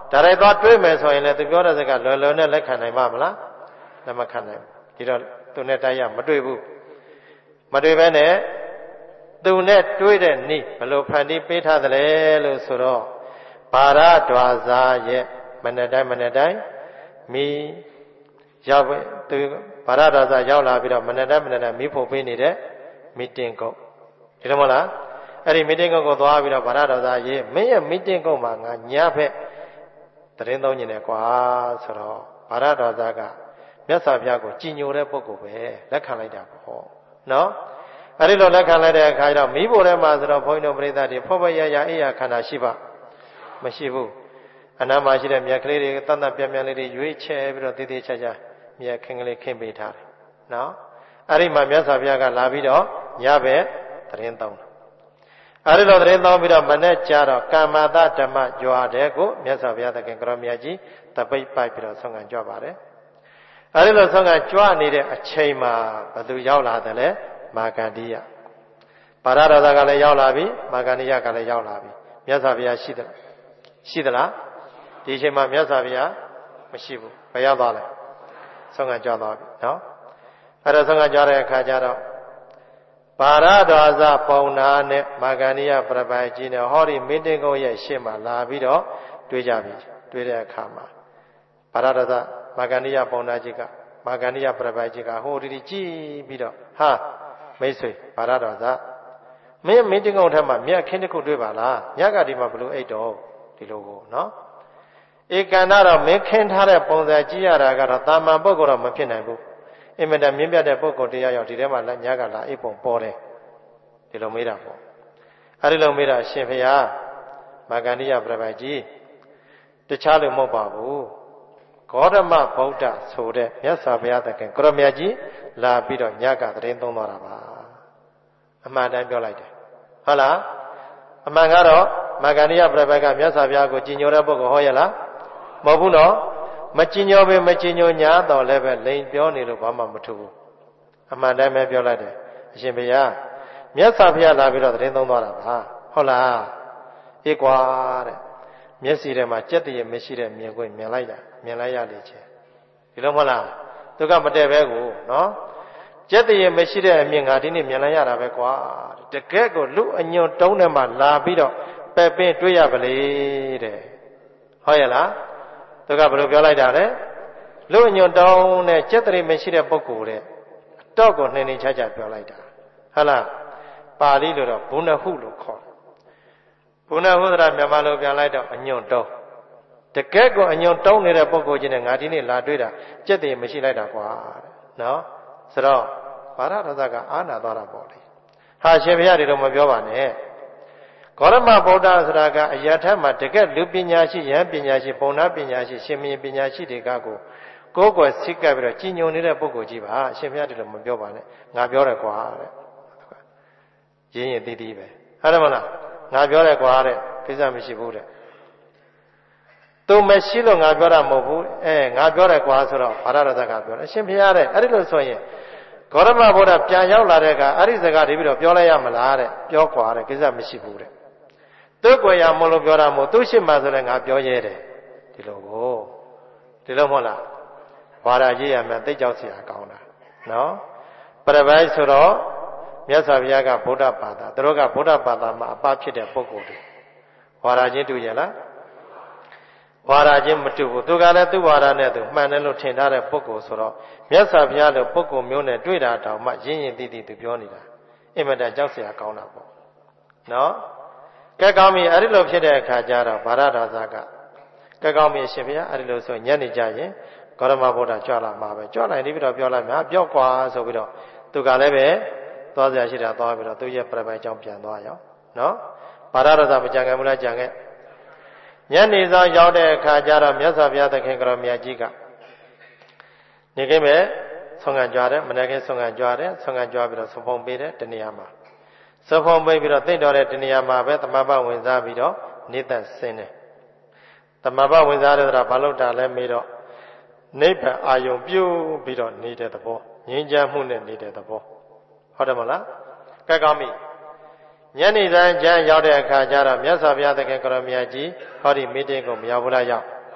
ဒါရိုက်သွားတွေးမယ်ဆိုရင်လည်းသူပြောတဲ့စကားလွယ်လွယ်နဲ့လက်ခံနိုင်မှာမလားလက်မခံနိုင်ဘူးဒီတော့သူနဲ့တိုက်ရမတွေ့ဘူးမတွေ့ဘဲနဲ့သူနဲ့တွေးတဲ့နိဘလို့ဖန်တီးပေးထားတယ်လေလို့ဆိုတော့ပါရဒွါစာရဲ့မနေ့တိုင်းမိရောက်သူပါရဒွါစာရောက်လာပြီးတော့မနေ့တိုင်းမိဖို့ပေးနေတဲ့မီတင်ကုတ်ဒီလိုမဟုတ်လားအဲ့ဒီမီတင်ကုတ်ကိုသွားပြီးတော့ပါရဒွါစာရေးမင်းရဲ့မီတင်ကုတ်မှာငါညဖက်သတင်းသုံးနေတယ်ကွာဆိုတော့ပါရဒွါစာကမြတ်စွာဘုရားကိုကြည်ညိုတဲ့ပုဂ္ဂိုလ်ပဲလက်ခံလိုက်တာပေါ့နော်အဲ့ဒီလိုလက်ခံလိုက်တဲ့အခါကျတော့မိဖို့ထဲမှာဆိုတော့ဘုန်းကြီးတို့ပရိသတ်တွေဖောဖောရရအိယာခန္ဓာရှိပါမရှိဘူးအနာမှာရှိတဲ့မြတ်ကလေးတွေတန်တန်ပြန်ပြန်လေးတွေရွေးချယ်ပြီးတော့တည်တည်ချာချာမြတ်ခင်းကလေးခင်းပေးထားတယ်နော်အဲ့ဒီမှာမြတ်စွာဘုရားကလာပြီးတော့ညဘက်သတင်းသုံးတယ်အဲ့ဒီလိုသတင်းသုံးပြီးတော့မနေ့ကျတော့ကာမတဓမ္မကြွားတဲ့ကိုမြတ်စွာဘုရားသခင်ကရောမြတ်ကြီးတပိတ်ပိုက်ပြီးတော့ဆုံးခံကြွပါတယ်အဲ့ဒီလိုဆုံးခံကြွနေတဲ့အချိန်မှာဘသူရောက်လာတယ်လဲမာဂန္ဓိယပါရဒသကလည်းရောက်လာပြီမာဂန္ဓိယကလည်းရောက်လာပြီမြတ်စွာဘုရားရှိသလားဒီအချိန်မှာမြတ်စွာဘုရားမရှိဘူးဘယ်ရောက်သွားလဲဆုံးခံကြွသွားပြီနော်အဲ့ဒါဆုံးခံကြွတဲ့အခါကျတော့ပါရဒဝဇပုံနာနဲ့မာဂန္ဓိယပြပိုင်ကြီးနဲ့ဟောဒီမင်းတင်ကုန်းရဲ့ရှေ့မှာလာပြီးတော့တွေ့ကြပြီတွေ့တဲ့အခါမှာပါရဒသမာဂန္ဓိယပုံနာကြီးကမာဂန္ဓိယပြပိုင်ကြီးကဟိုဒီကြည့်ပြီးတော့ဟာမိတ်ဆွေပါရဒဝဇမင်းတင်ကုန်းထက်မှာမြတ်ခင်းတစ်ခုတွေ့ပါလားညကဒီမှာဘလို့အိတ်တော့ဒီလိုကိုနော်ဧကန္တတော့မင်းခင်းထားတဲ့ပုံစံကြည့်ရတာကတော့တာမန်ပုဂ္ဂိုလ်တော့မဖြစ်နိုင်ဘူးအင်မတန်မြင့်ပြတ်တဲ့ပုဂ္ဂိုလ်တရားရောက်ဒီထဲမှာညကလာအိတ်ပုံပေါ်တယ်ဒီလိုမေးတာပေါ့အဲ့ဒီလိုမေးတာရှင်ဖျားမာဂန္ဓိယပြပိုင်ကြီးတခြားလို့မဟုတ်ပါဘူးဂေါတမဗုဒ္ဓဆိုတဲ့မြတ်စွာဘုရားသခင်ကိုရမြတ်ကြီးလာပြီးတော့ညကသတင်းသုံးသွားတာပါအမှန်တမ်းပြောလိုက်တယ်ဟုတ်လားအမှန်ကတော့မာဂန္ဓိယပြပိုင်ကမြတ်စွာဘုရားကိုကြည်ညိုတဲ့ပုဂ္ဂိုလ်ဟောရလားမဟုတ်ဘူးနော်မကြည်ညိုပဲမကြည်ညိုညာတော့လည်းပဲလိန်ပြောနေလို့ဘာမှမထူဘူးအမှန်တမ်းပဲပြောလိုက်တယ်အရှင်ဘုရားမြတ်စွာဘုရားလာပြီးတော့သတင်းသုံးသွားတာပါဟုတ်လားအေးကွာတဲ့မျက်စိထဲမှာကြက်တည်းမရှိတဲ့မြင်ခွင့်မြင်လိုက်ရလေချင်းဒီလိုမဟုတ်လားသူကမတည့်ပဲကိုနော်ကြက်တည်းမရှိတဲ့အမြင်ငါဒီနေ့မြင်လိုက်ရတာပဲကွာတကယ်ကိုလူအညွန့်တုံးထဲမှာလာပြီးတော့ပဲ့ပင်းတွေ့ရပါလေတဲ့ဟုတ်ရဲ့လားသူကဘယ်လိုပြောလိုက်တာလဲလူအညွန့်တုံးနဲ့ကြက်တည်းမရှိတဲ့ပုဂ္ဂိုလ်တဲ့အတော့ကိုနှင်းနှင်းချာချာပြောလိုက်တာဟုတ်လားပါဠိလိုတော့ဘုဏဟုလို့ခေါ်တယ်ဘုဏဟုဆိုတာမြန်မာလိုပြန်လိုက်တော့အညွန့်တုံးတကယ်ကိုအညွန့်တုံးနေတဲ့ပုဂ္ဂိုလ်ချင်းနဲ့ငါဒီနေ့လာတွေ့တာကြက်တည်းမရှိလိုက်တာကွာနော်ဆိုတော့ဘာရဒသကအာနာသွားတာပေါ့လေဟာရှင်ဘုရားတွေတော့မပြောပါနဲ့ဂေါရမဗုဒ္ဓဆိုတာကအရာထက်မှာတကယ်လူပညာရှိယဟန်ပညာရှိပုံနာပညာရှိရှင်မင်းပညာရှိတွေကကိုယ်ကွယ်စိတ်ကပ်ပြီးတော့ကြည်ညိုနေတဲ့ပုဂ္ဂိုလ်ကြီးပါအရှင်ဘုရားတွေတော့မပြောပါနဲ့ငါပြောတယ်ကွာတဲ့ရင်းရင်တည်တည်ပဲဟုတ်တယ်မလားငါပြောတယ်ကွာတဲ့ကိစ္စမရှိဘူးတဲ့သူမရှိလို့ငါပြောတာမဟုတ်ဘူးငါပြောတယ်ကွာဆိုတော့ဘာရဒသကပြောတယ်အရှင်ဘုရားတဲ့အဲ့ဒီလိုဆိုရင်ဂေါရမဗုဒ္ဓပြန်ရောက်လာတဲ့အခါအဲ့ဒီစကားတွေပြီးတော့ပြောလိုက်ရမလားတဲ့ပြောကွာတဲ့ကိစ္စမရှိဘူးတဲ့သူ့ကိုယ်ရမလို့ပြောတာမဟုတ်သူ့ရှိမှဆိုလည်းငါပြောရဲတယ်ဒီလိုမဟုတ်လားဝါဒကြီးရမယ်သိကြောက်เสียကောင်းတာနော်ပရပိုက်ဆိုတော့မြတ်စွာဘုရားကဗုဒ္ဓဘာသာသူတို့ကဗုဒ္ဓဘာသာမှာအပဖြစ်တဲ့ပုဂ္ဂိုလ်တွေဝါဒချင်းတူကြလားဝါဒချင်းမတူဘူးသူကလည်းသူ့ဝါဒနဲ့သူမှန်တယ်လို့ထင်ထားတဲ့ပုဂ္ဂိုလ်ဆိုတော့မြတ်စွာဘုရားလိုပုဂ္ဂိုလ်မျိုးနဲ့တွေ့တာတောင်မှရင်းရင်တည်တည်သူပြောနေတာအင်မတန်ကြောက်เสียကောင်းတာပေါ့နော်ကဲကောင်းပြီအဲ့ဒီလိုဖြစ်တဲ့အခါကျတော့ဗာရဒသကကဲကောင်းပြီရှင်ဘုရားအဲ့ဒီလိုဆိုညနေကြရင်ဂေါရမဗုဒ္ဓကြွလာမှာပဲကြွလာရင်ဒီပြီးတော့ပြောလိုက်မှာပြောကွာဆိုပြီးတော့သူကလည်းပဲသွားစရာရှိတာသွားပြီးတော့သူရဲ့ပြပိုင်ကြောင်းပြန်သွားရောနော်ဗာရဒသမကြံခဲ့မလားကြံခဲ့ညနေဆောင်ရောက်တဲ့အခါကျတော့မြတ်စွာဘုရားသခင်ကတော်မြတ်ကြီးကနေကိမဲ့ဆုံးခံကြွားတယ်မနေ့ကဆုံးခံကြွားတယ်ဆုံးခံကြွားပြီးတော့ဆုံးဖုံပေးတယ်တနေရာမှာဆုံးဖုံပေးပြီးတော့သိတော်တဲ့တနေရာမှာပဲသမဘဝင်စားပြီးတော့နေသက်ဆင်းတယ်သမဘဝင်စားတဲ့ဆိုတာဘာလို့တာလဲမေးတော့နိဗ္ဗာန်အာယုံပြုပြီးတော့နေတဲ့သဘောငြိမ်းချမ်းမှုနဲ့နေတဲ့သဘောဟုတ်တယ်မလားကဲကောင်းပြီညနေတိုင်းကျမ်းရောက်တဲ့အခါကျတော့မြတ်စွာဘုရားသခင်ကတော်မြတ်ကြီးဟောဒီမီတင်းကိုမရောက်ဘူးလားရောက်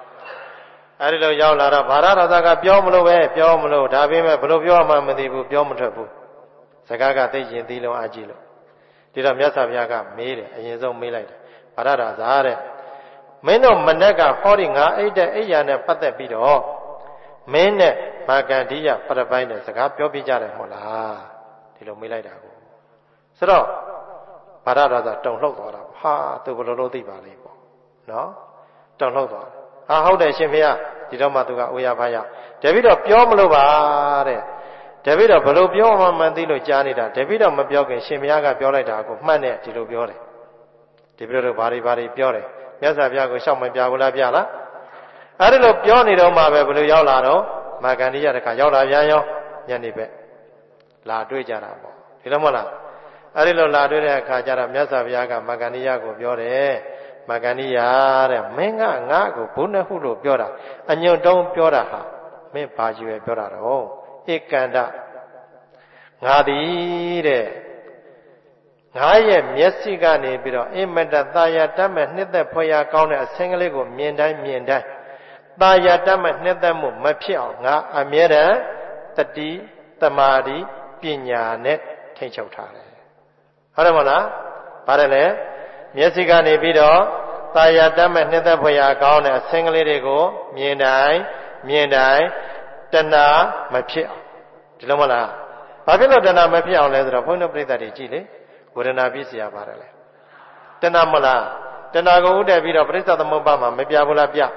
အဲဒီလိုရောက်လာတော့ဗာရတော်သားကပြောမလို့ပဲပြောမလို့ဒါပေမဲ့ဘလို့ပြောမှမသိဘူးပြောမထွက်ဘူးစကားကသိရင်သီးလုံးအကြည့်လို့ဒီတော့မြတ်စွာဘုရားကမေးတယ်အရင်ဆုံးမေးလိုက်တယ်ဗာရတော်သားတဲ့မင်းတို့မနဲ့ကဟောဒီငါအိတ်တဲ့အိယာနဲ့ပတ်သက်ပြီးတော့မင်းနဲ့မာကန္တိယပရပိုင်းနဲ့စကားပြောပြကြတယ်မဟုတ်လားဒီလိုမေးလိုက်တာကိုဆိုတော့ဗာရတော်သားတုံလှုပ်သွားတာဟာသူဘယ်လိုလုပ်သိပါလိမ့်ပေါ့နော်တုံလှုပ်သွားဟာဟုတ်တယ်ရှင်ဘုရားဒီတော့မှသူကအိုရဖားရတပည့်တော်ပြောမလို့ပါတဲ့တပည့်တော်ဘယ်လိုပြောမှမသိလို့ကြားနေတာတပည့်တော်မပြောခင်ရှင်ဘုရားကပြောလိုက်တာကိုမှတ်နဲ့ဒီလိုပြောတယ်တပည့်တော်ဘာတွေပြောတယ်မြတ်စွာဘုရားကိုရှောက်မပြဘူးလားပြလားအဲဒီလိုပြောနေတော့မှပဲဘယ်လိုရောက်လာတော့မာကန္တိယတခါရောက်လာပြန်ရောညနေပဲလာတွေ့ကြတာပေါ့ဒီလိုမဟုတ်လားအဲဒီလိုလာတွေ့တဲ့အခါကျတော့မြတ်စွာဘုရားကမာကန္တိယကိုပြောတယ်မာကန္တိယတဲ့မင်းကငါ့ကိုဘုန်းနဲ့ဟုလို့ပြောတာအညွန့်တုံးပြောတာဟာမင်းဘာကြီးပဲပြောတာတော့ဧကန္တငါသည်တဲ့ငါရဲ့မျက်စိကနေပြီးတော့အမတသာယာတတ်မဲ့နှစ်သက်ဖွယ်ရာကောင်းတဲ့အဆင်းကလေးကိုမြင်တိုင်းသာယာတတ်မဲ့နှစ်သက်မှုမဖြစ်အောင်ငါအမြဲတမ်းတတိတမာတိပညာနဲ့ထိန်းချုပ်ထားတယ်ဟုတ်တယ်မလားပါတယ်လေမျက်စိကနေပြီးတော့သာယာတတ်မဲ့နှစ်သက်ဖွယ်ရာကောင်းတဲ့အဆင်းကလေးတွေကိုမြင်တိုင်းတဏှာမဖြစ်အောင်ဒီလိုမလားဘာဖြစ်လို့တဏှာမဖြစ်အောင်လဲဆိုတော့ဘုန်းတော်ပြိဿတွေကြည့်လေဝေဒနာပြည့်စရာပါတယ်လေတဏှာမလားတဏှာကိုဥတည်ပြီးတော့ပရိစ္ဆေသမုပ္ပါမှာမပြဘူးလားပြ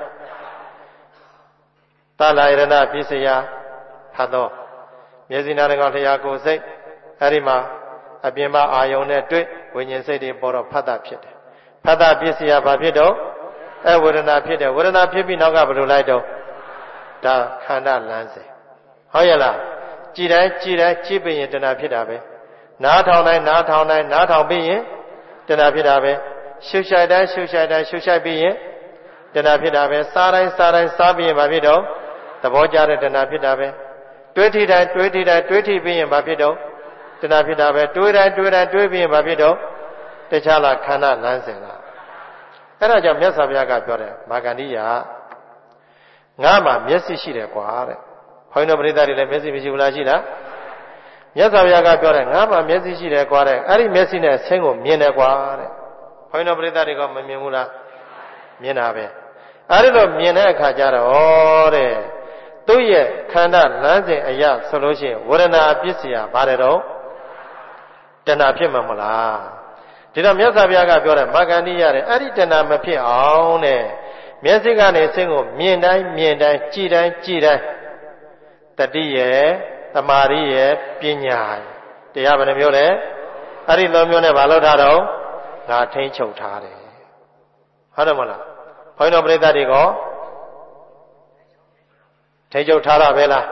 သလာယရဏပြည့်စရာဖတ်တော့မျက်စိနားကောင်လျှာကိုယ်စိတ်အဲ့ဒီမှာအပြင်မှာအာယုံနဲ့တွေ့ဝိညာဉ်စိတ်တွေပေါ်တော့ဖတ်တာဖြစ်တယ်ဖတ်တာပြည့်စရာဘာဖြစ်တော့ဝေဒနာဖြစ်တယ်ဝေဒနာဖြစ်ပြီးနောက်ကဘယ်လိုလိုက်တော့ဒါခန္ဓာလမ်းစဉ်ဟုတ်ရဲ့လားကြည်တိုင်းကြည့်ပြီးရင်တဏှာဖြစ်တာပဲနားထောင်ပြီးရင်တဏှာဖြစ်တာပဲရှုရှိုက်တိုင်းပြီးရင်တဏှာဖြစ်တာပဲစားတိုင်းစားပြီးရင်ဘာဖြစ်တော့သဘောကျတဲ့တဏှာဖြစ်တာပဲတွေးထီတိုင်းပြီးရင်ဘာဖြစ်တော့တဏှာဖြစ်တာပဲတွေးတိုင်းတွေးပြီးရင်ဘာဖြစ်တော့တခြားလားခန္ဓာလမ်းစဉ်လားအဲ့ဒါကြောင့်မြတ်စွာဘုရားကပြောတယ်မာကန္တိယငါမှမျက်စိရှိတယ်ကွာတဲ့ဘုန်းတော်ပရိသတ်တွေလည်းမျက်စိမရှိဘူးလားရှိလားမြတ်စွာဘုရားကပြောတယ်ငါမှမျက်စိရှိတယ်ကွာတဲ့အဲ့ဒီမျက်စိနဲ့ဆင်းကိုမြင်တယ်ကွာတဲ့ဘုန်းတော်ပရိသတ်တွေကမမြင်ဘူးလားမြင်တာပဲအဲ့ဒီလိုမြင်တဲ့အခါကျတော့တဲ့သူ့ရဲ့ခန္ဓာလမ်းစဉ်အရာဆိုလို့ရှိရင်ဝေဒနာပြည့်စရာပါတယ်တော့တဏှာဖြစ်မှာမလားဒီတော့မြတ်စွာဘုရားကပြောတယ်မာကန္တိရတယ်အဲ့ဒီတဏှာမဖြစ်အောင်တဲ့မျက်စိကနေဆင်းကိုမြင်တိုင်းကြည်တိုင်းတတိရဲ့တမာရီရဲ့ပညာတရားဘယ်နှမျိုးလဲအဲ့ဒီလိုမျိုးနဲ့မလုပ်တာတော့ငါထိန်းချုပ်ထားတယ်ဟုတ်တယ်မလားဘုန်းတော်ပရိသတ်တွေကထိန်းချုပ်ထားတာပဲလား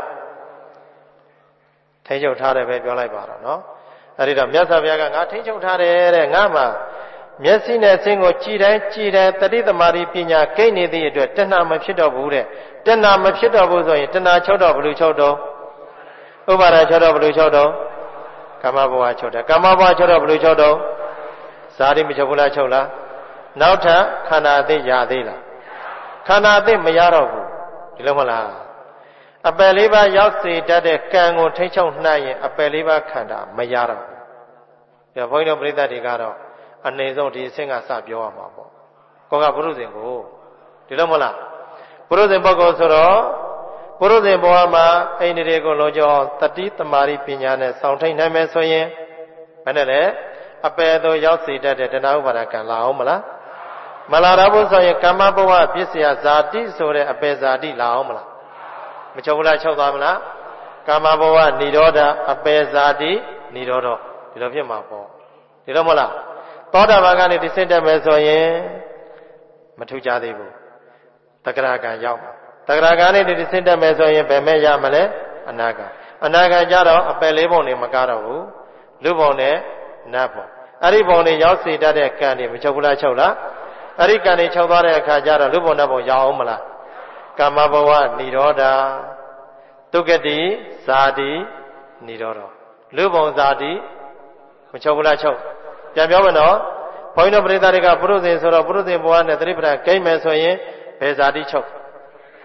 ထိန်းချုပ်ထားတယ်ပဲပြောလိုက်ပါတော့နော်အဲ့ဒီတော့မြတ်စွာဘုရားကငါထိန်းချုပ်ထားတယ်တဲ့ငါမှမျက်စိနဲ့ဆင်းကိုကြည်တိုင်းတတိသမารိပညာကိန်းနေသည့်အတွက်တဏှာမဖြစ်တော့ဘူးတဲ့တဏှာမဖြစ်တော့ဘူးဆိုရင်တဏှာချုပ်တော့ဘယ်လိုချုပ်တော့ဥပါဒချုပ်တော့ဘယ်လိုချုပ်တော့ကာမဘဝချုပ်တယ်ကာမဘဝချုပ်တော့ဘယ်လိုချုပ်တော့ဇာတိမချုပ်ဘူးလားချုပ်လားနောက်ထပ်ခန္ဓာအသိရသေးလားခန္ဓာအသိမရတော့ဘူးဒီလိုမလားအပယ်လေးပါးရောက်စေတတ်တဲ့ကံကိုထိန်းချုပ်နိုင်ရင်အပယ်လေးပါးခန္ဓာမရတော့ဘူး။ဒါဘုန်းကြီးတို့ပြိဿတွေကတော့အနေဆုံးဒီအဆင့်ကစပြောရမှာပေါ့။ကောကပုရုဇဉ်ကိုဒီလိုမဟုတ်လား။ပုရုဇဉ်ပုဂ္ဂိုလ်ဆိုတော့ပုရုဇဉ်ဘဝမှာအိန္ဒြေကိုလုံးကျော်တတိတမာရီပညာနဲ့ဆောင်ထိန်နိုင်မယ်ဆိုရင်ဘယ်နဲ့လဲအပယ်သို့ရောက်စေတတ်တဲ့တဏှာဥပါဒကံလာအောင်မလား။မလာတော့ဘူးဆိုရင်ကာမဘဝပြည့်စရာဇာတိဆိုတဲ့အပယ်ဇာတိလာအောင်မလား။မချုပ်ဘူးလားချုပ်သွားမလားကာမဘဝនិရောဓအပယ်ဇာတိនិရောဓဒီလိုဖြစ်မှာပေါ့ဒီလိုမဟုတ်လားသောတာပန်ကနေဒီစင့်တက်မယ်ဆိုရင်မထူးကြသေးဘူးတဂရကံရောက်မှာတဂရကံနဲ့ဒီစင့်တက်မယ်ဆိုရင်ဘယ်မဲ့ရမလဲအနာကံကြတော့အပယ်လေးပုံတွေမကတော့ဘူးလူပုံနဲ့နတ်ပုံအဲ့ဒီပုံတွေရောက်စေတတ်တဲ့ကံတွေမချုပ်ဘူးလားချုပ်လားအဲ့ဒီကံတွေချုပ်သွားတဲ့အခါကျတော့လူပုံနတ်ပုံရောက်အောင်မလားကာမဘဝនិရောဓဒုက္ခတိဇာတိនិရောဓလူပုံဇာတိမချုပ်ဘူးလားချုပ်ပြန်ပြောမယ်နော်ဘုန်းကြီးတို့ပရိသတ်တွေကပုရုဇဉ်ဆိုတော့ပုရုဇဉ်ဘဝနဲ့သတိပဋ္ဌာန်ကိမ့်မယ်ဆိုရင်ဘယ်ဇာတိချုပ်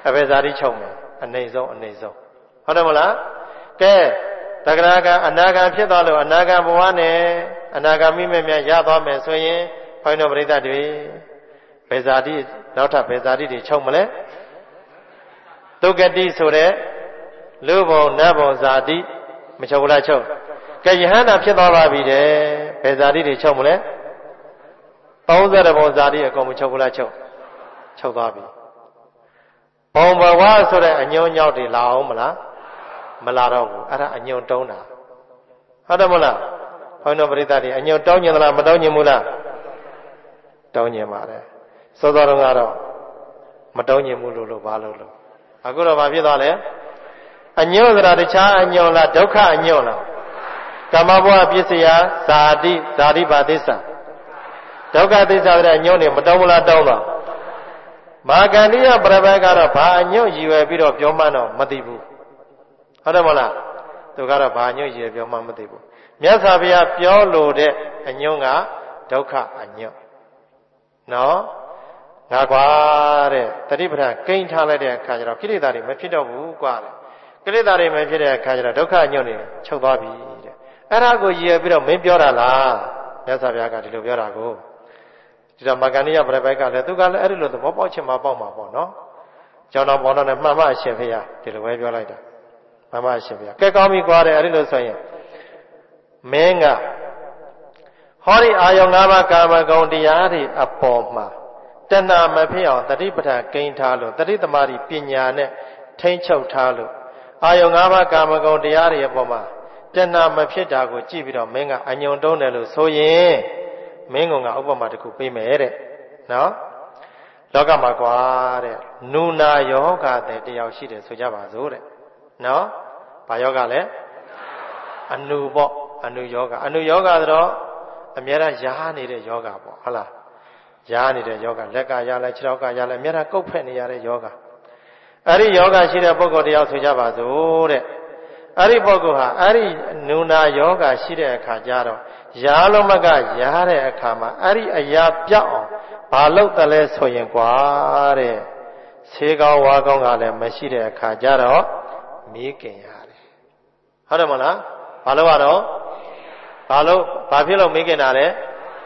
အဘယ်ဇာတိချုပ်မယ်အနေဆုံးဟုတ်တယ်မလားကဲတဂရကအနာဂံဖြစ်သွားလို့အနာဂံဘဝနဲ့အနာဂါမိမဲ့မြတ်ရသွားမယ်ဆိုရင်ဘုန်းတော်ပရိသတ်တွေဘယ်ဇာတိနောက်ထပ်ဘယ်ဇာတိတွေချုပ်မလဲဒုက္ကတိဆိုတဲ့လူဘုံနတ်ဘုံဇာတိမချုပ်ဘူးလားချုပ်ကဲယဟန္တာဖြစ်သွားပါပြီတဲ့ဘယ်ဇာတိတွေချုပ်မလဲ30ဘုံဇာတိအကုန်မချုပ်ဘူးလားချုပ်သွားပြီဘုံဘဝဆိုတဲ့အညွန့်ညောက်တွေလာအောင်မလားမလာတော့ဘူးအဲ့ဒါအညွန့်တုံးတာဟုတ်တယ်မလားဘုန်းတော်ပရိသတ်တွေအညွန့်တောင်းကျင်သလားမတောင်းကျင်ဘူးလားတောင်းကျင်ပါတယ်စောစောတုန်းကတော့မတောင်းကျင်ဘူးလို့ဘာလို့အခုတော့ဘာဖြစ်သွားလဲအညွန့်ဆိုတာတခြားအညွန့်လားဒုက္ခအညွန့်လားကာမဘဝပစ္စယဇာတိပါသစ္စာဒုက္ခသစ္စာတဲ့အညွန့်တွေမတောင်းဘူးလားတောင်းတော့မာကန္တိယပရဘကတော့ဘာအညွန့်ရည်ရွယ်ပြီးတော့ပြောမှန်းတော့မသိဘူးဟုတ်တယ်မလားသူကတော့ဘာအညွန့်ရည်ရွယ်ပြောမှမသိဘူးမြတ်စွာဘုရားပြောလို့တဲ့အညွန့်ကဒုက္ခအညွန့်နော်ငါကွာတဲ့တတိပဌာန်ကိန်းထားလိုက်တဲ့အခါကျတော့ကိလေသာတွေမဖြစ်တော့ဘူးကွာတဲ့ကိလေသာတွေမဖြစ်တဲ့အခါကျတော့ဒုက္ခအညွန့်တွေချုပ်သွားပြီတဲ့အဲ့ဒါကိုရည်ရွယ်ပြီးတော့မင်းပြောတာလားမြတ်စွာဘုရားကဒီလိုပြောတာကိုဒီတော့မာကန္တိယပရဘကလည်းသူကလည်းအဲ့ဒီလိုသဘောပေါက်ချင်မှပေါက်မှာပေါ့နော်ကျောင်းတော်ဘောတော်နဲ့မှန်မှအရှင်ဘုရားဒီလိုပဲပြောလိုက်တာမှန်မှအရှင်ဘုရားကဲကောင်းပြီကွာတဲ့အဲ့ဒီလိုဆိုရင်မင်းကဟောဒီအာယုံ၅ပါးကာမဂုဏ်တရားတွေအပေါ်မှာတဏှာမဖြစ်အောင်တတိပဌာန်ကိန်းထားလို့တတိသမารီပညာနဲ့ထိမ့်ချုပ်ထားလို့အာယုံ၅ပါးကာမဂုဏ်တရားတွေအပေါ်မှာတဏှာမဖြစ်တာကိုကြည့်ပြီးတော့မင်းကအညွန်တုံးတယ်လို့ဆိုရင်မင်းကဥပမာတစ်ခုပေးမယ်တဲ့နော်လောကမှာကွာတဲ့နုနာယောဂတဲ့တယောက်ရှိတယ်ဆိုကြပါစို့တဲ့နော်ဘာယောဂလဲအနုပေါ့အနုယောဂဆိုတော့အများအားရားနေတဲ့ယောဂပေါ့ဟုတ်လားရားနေတဲ့ယောဂလက်ကရလဲခြေထောက်ကရလဲအများအားကုတ်ဖက်နေရတဲ့ယောဂအဲ့ဒီယောဂရှိတဲ့ပုဂ္ဂိုလ်တယောက်ဆိုကြပါစို့တဲ့အဲ့ဒီပုဂ္ဂိုလ်ဟာအဲ့ဒီနုနာယောဂရှိတဲ့အခါကျတော့ရားလုံးမကရားတဲ့အခါမှာအဲ့ဒီအရာပြောက်အောင်ဘာလုပ်တယ်လဲဆိုရင်ကွာတဲ့ဆေးကောင်းဝါကောင်းကလည်းမရှိတဲ့အခါကျတော့မေးကင်ရတယ်ဟုတ်တယ်မလားဘာလို့ရတော့ဘာဖြစ်လို့မေးကင်တာလဲ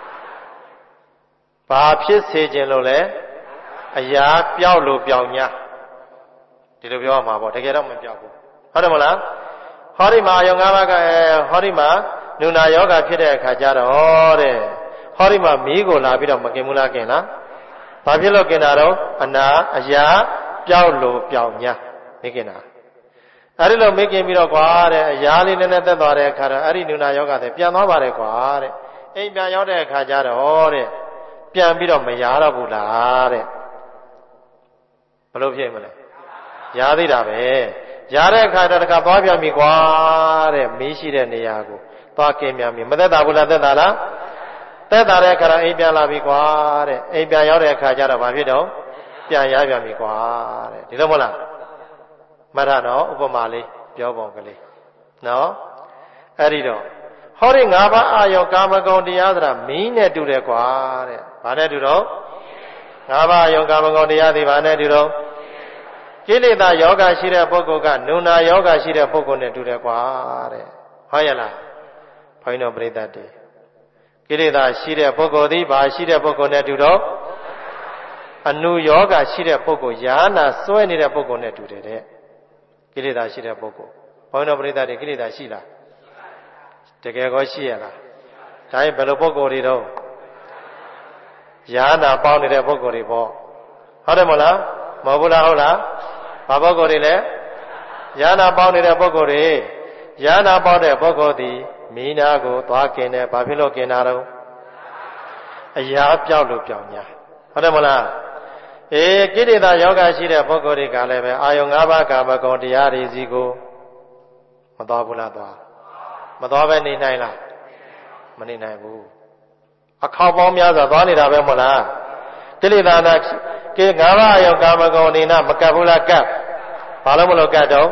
ဘာဖြစ်စေခြင်းလို့လဲအရာပြောက်လို့ပြောင်냐ဒီလိုပြောရမှာပေါ့တကယ်တော့မပြောက်ဘူးဟုတ်တယ်မလားဟောဒီမှာအယုံ၅ပါးကဟောဒီမှာနုနာယောဂဖြစ်တဲ့အခါကျတော့တဲ့ဟောဒီမှာမီးကိုလာပြီးတော့မกินဘူးလားกินလားဘာဖြစ်လို့กินတာတော့အရာပြောက်လို့ပြောင်냐မေးกินတာအဲ့ဒီလိုမေးกินပြီးတော့ကွာတဲ့အရာလေးနည်းနည်းသက်သွားတဲ့အခါတော့အဲ့ဒီနုနာယောဂတဲ့ပြန်သွားပါတယ်ကွာတဲ့အိမ်ပြန်ရောက်တဲ့အခါကျတော့တဲ့ပြန်ပြီးတော့မရတော့ဘူးလားတဲ့ဘယ်လိုဖြစ်မလဲရသေးတာပဲရတဲ့အခါတော့တခါသွားပြန်ပြီကွာတဲ့မီးရှိတဲ့နေရာကိုသွားกินပြန်ပြီမသက်တာဘူးလားသက်တာလားသက်တာတဲ့အခါတော့အိမ်ပြန်လာပြီကွာတဲ့အိမ်ပြန်ရောက်တဲ့အခါကျတော့ဘာဖြစ်တော့ပြန်ရပြန်ပြီကွာတဲ့ဒီလိုမဟုတ်လားမှတ်ရတော့ဥပမာလေးပြောပုံကလေးနော်အဲ့ဒီတော့ဟောဒီ၅ပါးအာယုကာမဂုဏ်တရားဆိုတာမီးနဲ့တူတယ်ကွာတဲ့ဘာနဲ့တူတော့၅ပါးအာယုကာမဂုဏ်တရားတွေဘာနဲ့တူတော့ကိလေသာယောဂရှိတဲ့ပုဂ္ဂိုလ်ကနုနာယောဂရှိတဲ့ပုဂ္ဂိုလ်နဲ့တူတယ်ကွာတဲ့ဟုတ်ရလားဘုန်းတော်ပရိသတ်တွေကိလေသာရှိတဲ့ပုဂ္ဂိုလ်သည်ဘာရှိတဲ့ပုဂ္ဂိုလ်နဲ့တူတော့အနုယောဂရှိတဲ့ပုဂ္ဂိုလ်ယာနာစွဲနေတဲ့ပုဂ္ဂိုလ်နဲ့တူတယ်တဲ့ကိလေသာရှိတဲ့ပုဂ္ဂိုလ်ဘုန်းတော်ပရိသတ်တွေကိလေသာရှိလားတကယ်ကောရှိရလားဒါရင်ဘယ်လိုပုဂ္ဂိုလ်တွေတော့ယာနာပေါင်းနေတဲ့ပုဂ္ဂိုလ်တွေပေါ့ဟုတ်တယ်မလားမဟုတ်ဘူးလားဟုတ်လားဘာပုဂ္ဂိုလ်တွေလဲယာနာပေါင်းနေတဲ့ပုဂ္ဂိုလ်တွေယာနာပေါင်းတဲ့ပုဂ္ဂိုလ်သည်မိနာကိုသွားกินတယ်ဘာဖြစ်လို့กินတာတော့အရာပြောက်လို့ပြောင်냐ဟုတ်တယ်မလားကိလေသာယောဂရှိတဲ့ပုဂ္ဂိုလ်တွေကလည်းပဲအာယုံ၅ပါးကာမဂုဏ်တရားတွေစီကိုမသွားဘူးလားသွားမသွားပဲနေနိုင်လားမနေနိုင်ဘူးအခေါက်ပေါင်းများစွာသွားနေတာပဲမဟုတ်လားကိလေသာနာကိ၅ပါးအာယုံကာမဂုဏ်နေနာမကပ်ဘူးလားကပ်ဘာလို့မလို့ကပ်တော့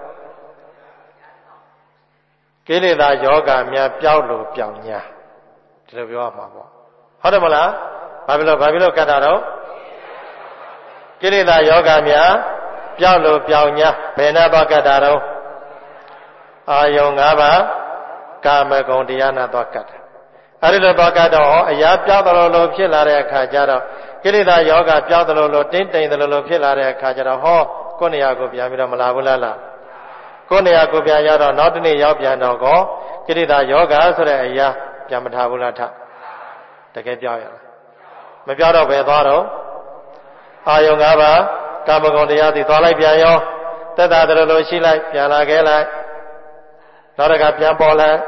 ကိလေသာယောဂများပြောက်လို့ပြောင်냐ဒီလိုပြောရမှာပေါ့ဟုတ်တယ်မလားဘာဖြစ်လို့ကပ်တာတော့ကိလေသာယောဂများပြောက်လို့ပြောင်ညာဘယ်နဲ့သွားကတ်တာတော့အာယုံ၅ပါးကာမဂုဏ်တရားနဲ့သွားကတ်တယ်အဲ့ဒီလိုသွားကတ်တော့အရာပြောက်တယ်လို့ဖြစ်လာတဲ့အခါကျတော့ကိလေသာယောဂပြောက်တယ်လို့တင်းတိမ်တယ်လို့ဖြစ်လာတဲ့အခါကျတော့ဟောကိုယ်နေရာကိုပြန်ပြီးတော့မလာဘူးလားကိုယ်နေရာကိုပြန်ရတော့နောက်တစ်နေ့ရောက်ပြန်တော့ကောကိလေသာယောဂဆိုတဲ့အရာပြန်မထားဘူးလားထတကယ်ပြောက်ရလားမပြောက်တော့ဘယ်သွားတော့အာယုံ၅ပါးကာမဂုဏ်တရားတွေသွားလိုက်ပြန်ရောသက်သာတယ်လို့ရှိလိုက်ပြန်လာခဲ့လိုက်နောက်တစ်ခါပြန်ပေါ်လိုက်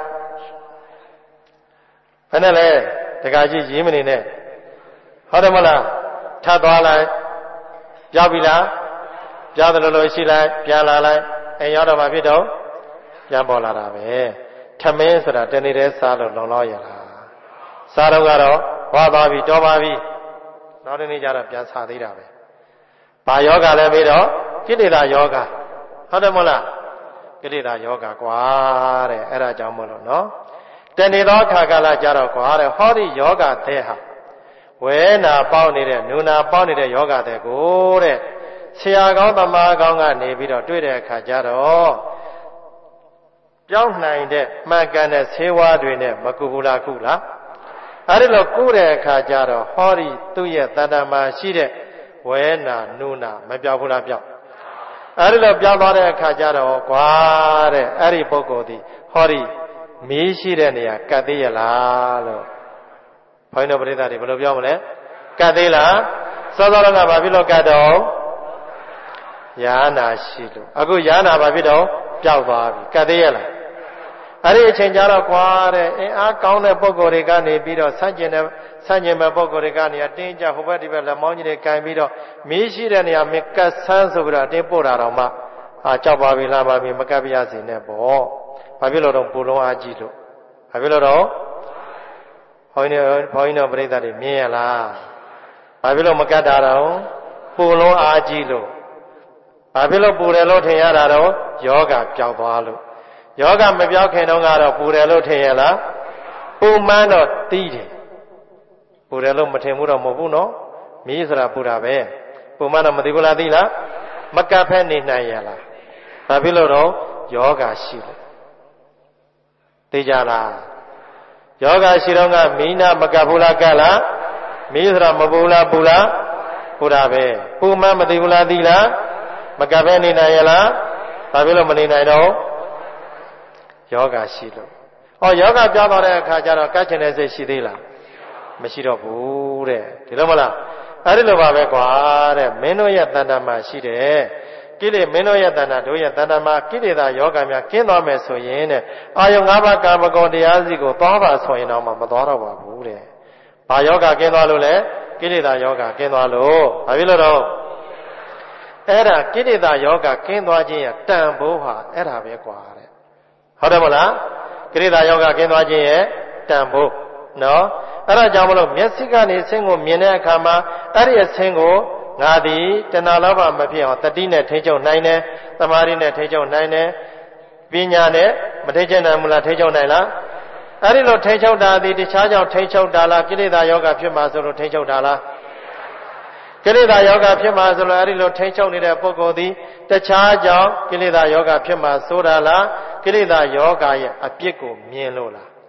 ဘယ်နဲ့လဲတခါကြီးရင်းမနေနဲ့ဟုတ်တယ်မလားထပ်သွားလိုက်ပြောက်ပြီလားပြောက်တယ်လို့ရှိလိုက်ပြန်လာလိုက်အိမ်ရောက်တော့မှဖြစ်တော့ပြန်ပေါ်လာတာပဲထမင်းဆိုတာတနေ့တည်းစားလို့လုံလောက်ရလားစားတော့ကတော့ဟောသွားပြီတော်ပါပြီနောက်တစ်နေ့ကျတော့ပြန်စားသေးတာပဲဘာယောဂလဲပြီးတော့ကိလေသာယောဂဟုတ်တယ်မလားကိလေသာယောဂကွာတဲ့အဲ့ဒါကြောင့်မလို့နော်တဏှေသောခါကာလကြတော့ကွာတဲ့ဟောဒီယောဂတဲ့ဟာဝဲနာပေါက်နေတဲ့နူနာပေါက်နေတဲ့ယောဂတဲ့ကိုတဲ့ဆရာကောင်းသမားကောင်းကနေပြီးတော့တွေ့တဲ့အခါကျတော့ပြောင်းနိုင်တဲ့မှန်ကန်တဲ့ဆေးဝါးတွေနဲ့မကူဘူးလားခုလားအဲ့ဒီလိုကူတဲ့အခါကျတော့ဟောဒီသူ့ရဲ့တဏ္ဍာမှာရှိတဲ့ဝဲနာနုနာမပြောက်ဘူးလားပြောက်အဲ့ဒီလိုပြောက်သွားတဲ့အခါကျတော့ကွာတဲ့အဲ့ဒီပုဂ္ဂိုလ်ဒီဟောဒီမီးရှိတဲ့နေရာကတ်သေးရလားလို့ဘုန်းတော်ပရိသတ်တွေဘယ်လိုပြောမလဲကတ်သေးလားစောစောကဘာဖြစ်လို့ကတ်တော့ယာနာရှိလို့အခုယာနာဘာဖြစ်တော့ပျောက်သွားပြီကတ်သေးရလားအဲ့ဒီအချိန်ကျတော့ကွာတဲ့အင်အားကောင်းတဲ့ပုဂ္ဂိုလ်တွေကနေပြီးတော့ဆန့်ကျင်မဲ့ပုဂ္ဂိုလ်တွေကနေတင်းကြဟိုဘက်ဒီဘက်လက်မောင်းကြီးတွေကင်ပြီးတော့မီးရှိတဲ့နေရာမကတ်ဆန်းဆိုပြီးတော့တင်းပို့တာတော့မှကြောက်ပါပြီလားပါပြီမကတ်ပြရစီနဲ့ပေါ့ဘာဖြစ်လို့တော့ပူလုံးအားကြီးလို့ဘာဖြစ်လို့တော့ဘုန်းကြီးတို့ပြိဿတွေမြင်ရလားဘာဖြစ်လို့မကတ်တာတော့ပူလုံးအားကြီးလို့ဘာဖြစ်လို့ပူတယ်လို့ထင်ရတာတော့ယောဂပျောက်သွားလို့ယောဂမပြောက်ခင်တုန်းကတော့ပူတယ်လို့ထင်ရလားပူမှန်းတော့တီးတယ်ပူတယ်လို့မထင်ဘူးတော့မဟုတ်ဘူးနော်မီးဆိုတာပူတာပဲပူမှန်းတော့မသိဘူးလားသိလားမကပ်ဖက်နေနိုင်ရလားဘာဖြစ်လို့တော့ယောဂရှိလို့သိကြလားယောဂရှိတော့ကမီးနာမကပ်ဘူးလားကပ်လားမီးဆိုတာမပူလားပူလားပူတာပဲပူမှန်းမသိဘူးလားသိလားမကပ်ဖက်နေနိုင်ရလားဘာဖြစ်လို့မနေနိုင်တော့ယောဂရှိလို့ဟောယောဂပြောင်းသွားတဲ့အခါကျတော့ကတ်ချင်တဲ့စိတ်ရှိသေးလားမရှိတော့ဘူးတဲ့ဒီလိုမလားအဲ့ဒီလိုပါပဲကွာတဲ့မင်းတို့ရဲ့တဏ္ဍာမှာရှိတယ်ကိလေမင်းတို့ရဲ့တဏ္ဍာတို့ရဲ့တဏ္ဍာမှာကိလေသာယောဂများကင်းသွားမယ်ဆိုရင်တဲ့အာယုံ၅ပါးကာမဂုဏ်တရားစီကိုသွားပါဆိုရင်တော့မသွားတော့ပါဘူးတဲ့ဘာယောဂကင်းသွားလို့လဲကိလေသာယောဂကင်းသွားလို့ဘာဖြစ်လို့တော့အဲ့ဒါကိလေသာယောဂကင်းသွားခြင်းရဲ့တန်ဖိုးဟာအဲ့ဒါပဲကွာတဲ့ဟုတ်တယ်မလားကိလေသာယောဂကင်းသွားခြင်းရဲ့တန်ဖိုးနော်အဲ့ဒါကြောင့်မလို့မျက်စိကနေဆင်းကိုမြင်တဲ့အခါမှာအဲ့ဒီအဆင်းကိုငါသည်တဏှာလောဘမဖြစ်အောင်တတိနဲ့ထိန်းချုပ်နိုင်တယ်သမာဓိနဲ့ထိန်းချုပ်နိုင်တယ်ပညာနဲ့မထိန်းချုပ်နိုင်ဘူးလားထိန်းချုပ်နိုင်လားအဲ့ဒီလိုထိန်းချုပ်တာသည်တခြားကြောင့်ထိန်းချုပ်တာလားကိလေသာယောဂဖြစ်မှာဆိုလို့ထိန်းချုပ်တာလားကိလေသာယောဂဖြစ်မှာဆိုလို့အဲ့ဒီလိုထိန်းချုပ်နေတဲ့ပုဂ္ဂိုလ်သည်တခြားကြောင့်ကိလေသာယောဂဖြစ်မှာဆိုတာလားကိလေသာယောဂရဲ့အပြစ်ကိုမြင်လို့လား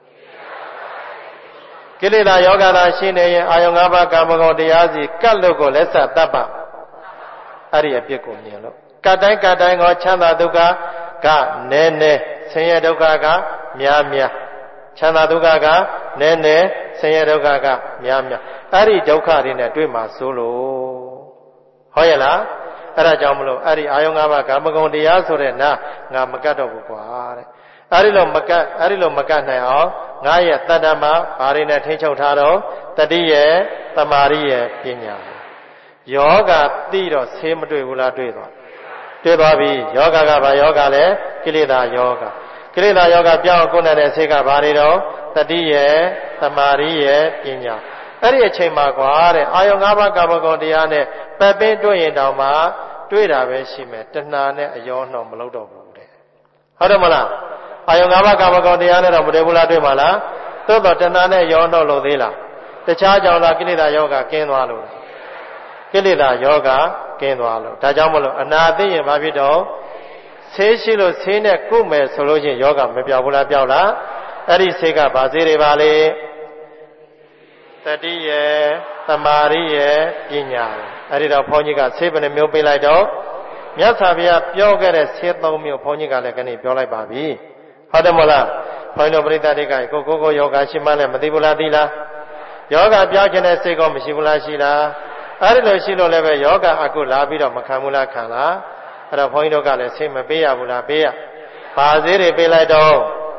ကိလေသာယောဂသာရှိနေရင်အာယုံ၅ပါးကာမဂုဏ်တရားစီကတ်လို့ကိုလက်ဆက်တတ်ပါအဲ့ဒီအပြစ်ကိုမြင်လို့ကတ်တိုင်းကိုချမ်းသာဒုက္ခကနည်းနည်းဆင်းရဲဒုက္ခကများများချမ်းသာဒုက္ခကနည်းနည်းဆင်းရဲဒုက္ခကများများအဲ့ဒီဒုက္ခတွေနဲ့တွေ့မှာစိုးလို့ဟုတ်ရဲ့လားအဲ့ဒါကြောင့်မလို့အဲ့ဒီအာယုံ၅ပါးကာမဂုဏ်တရားဆိုတဲ့နာငါမကတ်တော့ဘူးကွာတဲ့အဲ့ဒီလိုမကတ်နိုင်အောင်ငါရဲ့တတ္တမဘာတွေနဲ့ထိန်းချုပ်ထားတော့တတိရဲ့သမာဓိရဲ့ပညာယောဂသိတော့ဆေးမတွေ့ဘူးလားတွေ့သွားပြီယောဂကဘာယောဂလဲကိလေသာယောဂကိလေသာယောဂပြောင်းကိုယ်နဲ့တဲ့ဆေးကဘာတွေတော့တတိရဲ့သမာဓိရဲ့ပညာအဲ့ဒီအချိန်မှာကွာတဲ့အာယုံ၅ပါးကာမဂုဏ်တရားနဲ့ပတ်ပင်းတွေ့ရင်တောင်မှတွေ့တာပဲရှိမယ်တဏှာနဲ့အယောနှောမလုပ်တော့ဘူးတဲ့ဟုတ်တယ်မလားအာယုံ၅ပါးကာမဂုဏ်တရားနဲ့တော့မတွေ့ဘူးလားတွေ့မှာလားသို့တော့တဏှာနဲ့ယောနှောလို့သေးလားတခြားကြောင့်လားကိလေသာယောဂကင်းသွားလို့ကိလေသာယောဂကင်းသွားလို့ဒါကြောင့်မလို့အနာသိရင်ဘာဖြစ်တော့ဆေးရှိလို့ဆေးနဲ့ကုမယ်ဆိုလို့ချင်းယောဂမပြောက်ဘူးလားပြောက်လားအဲ့ဒီဆေးကဘာဆေးတွေပါလဲတတိယသမာဓိယပညာအဲ့ဒီတော့ဘုန်းကြီးကဆေးဘယ်နှမျိုးပေးလိုက်တော့မြတ်စွာဘုရားပြောခဲ့တဲ့ဆေး၃မျိုးဘုန်းကြီးကလည်းခဏပြောလိုက်ပါပြီဟုတ်တယ်မဟုတ်လားဘုန်းကြီးတို့ပရိသတ်တွေကကိုယောဂရှိမှလည်းမသိဘူးလားသိလားယောဂပြောင်းခြင်းတဲ့စိတ်ကောမရှိဘူးလားရှိလားအဲ့ဒီလိုရှိလို့လည်းပဲယောဂအခုလာပြီးတော့မခံဘူးလားခံလားအဲ့တော့ဘုန်းကြီးတို့ကလည်းဆေးမပေးရဘူးလားပေးရဘာဆေးတွေပေးလိုက်တော့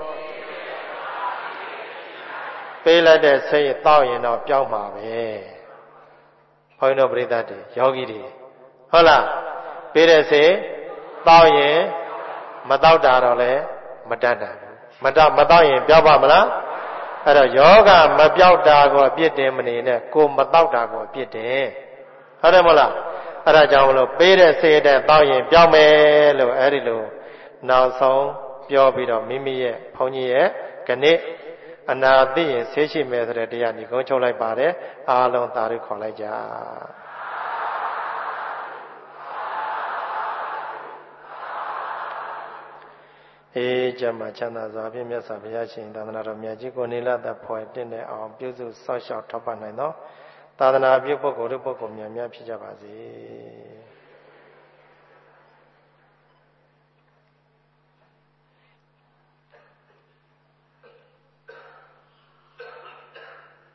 ပေးလိုက်တဲ့ဆေးတောက်ရင်တော့ပြောင်းမှာပဲဘုန်းကြီးတို့ပရိသတ်တွေယောဂီတွေဟုတ်လားပေးတဲ့ဆေးတောက်ရင်မတောက်တာတော့လည်းမတတ်တာမတောက်ရင်ပြောင်းပါမလားအဲ့တော့ယောဂမပြောက်တာကိုအပြစ်တင်မနေနဲ့ကိုမတောက်တာကိုအပြစ်တင်ဟုတ်တယ်မဟုတ်လားအဲ့ဒါကြောင့်မလို့ပေးတဲ့ဆေးတဲ့တောက်ရင်ပြောင်းမယ်လို့အဲ့ဒီလိုနောက်ဆုံးပြောပြီးတော့မိမိရဲ့ဘုန်းကြီးရဲ့ခဏအနာသိရင်ဆေးရှိမယ်ဆိုတဲ့တရားညီကုန်းချုပ်လိုက်ပါတယ်အားလုံးသာဓုခေါ်လိုက်ကြအေးကြမှာချမ်းသာစွာဖြင့်မြတ်စွာဘုရားရှင်သာသနာတော်မြတ်ကြီးကိုနေလသဖွယ်တင့်တဲ့အောင်ပြုစုစောင့်ရှောက်ထောက်ပံ့နိုင်သောသာသနာပြုပုဂ္ဂိုလ်တို့ပုဂ္ဂိုလ်များများဖြစ်ကြပါစေ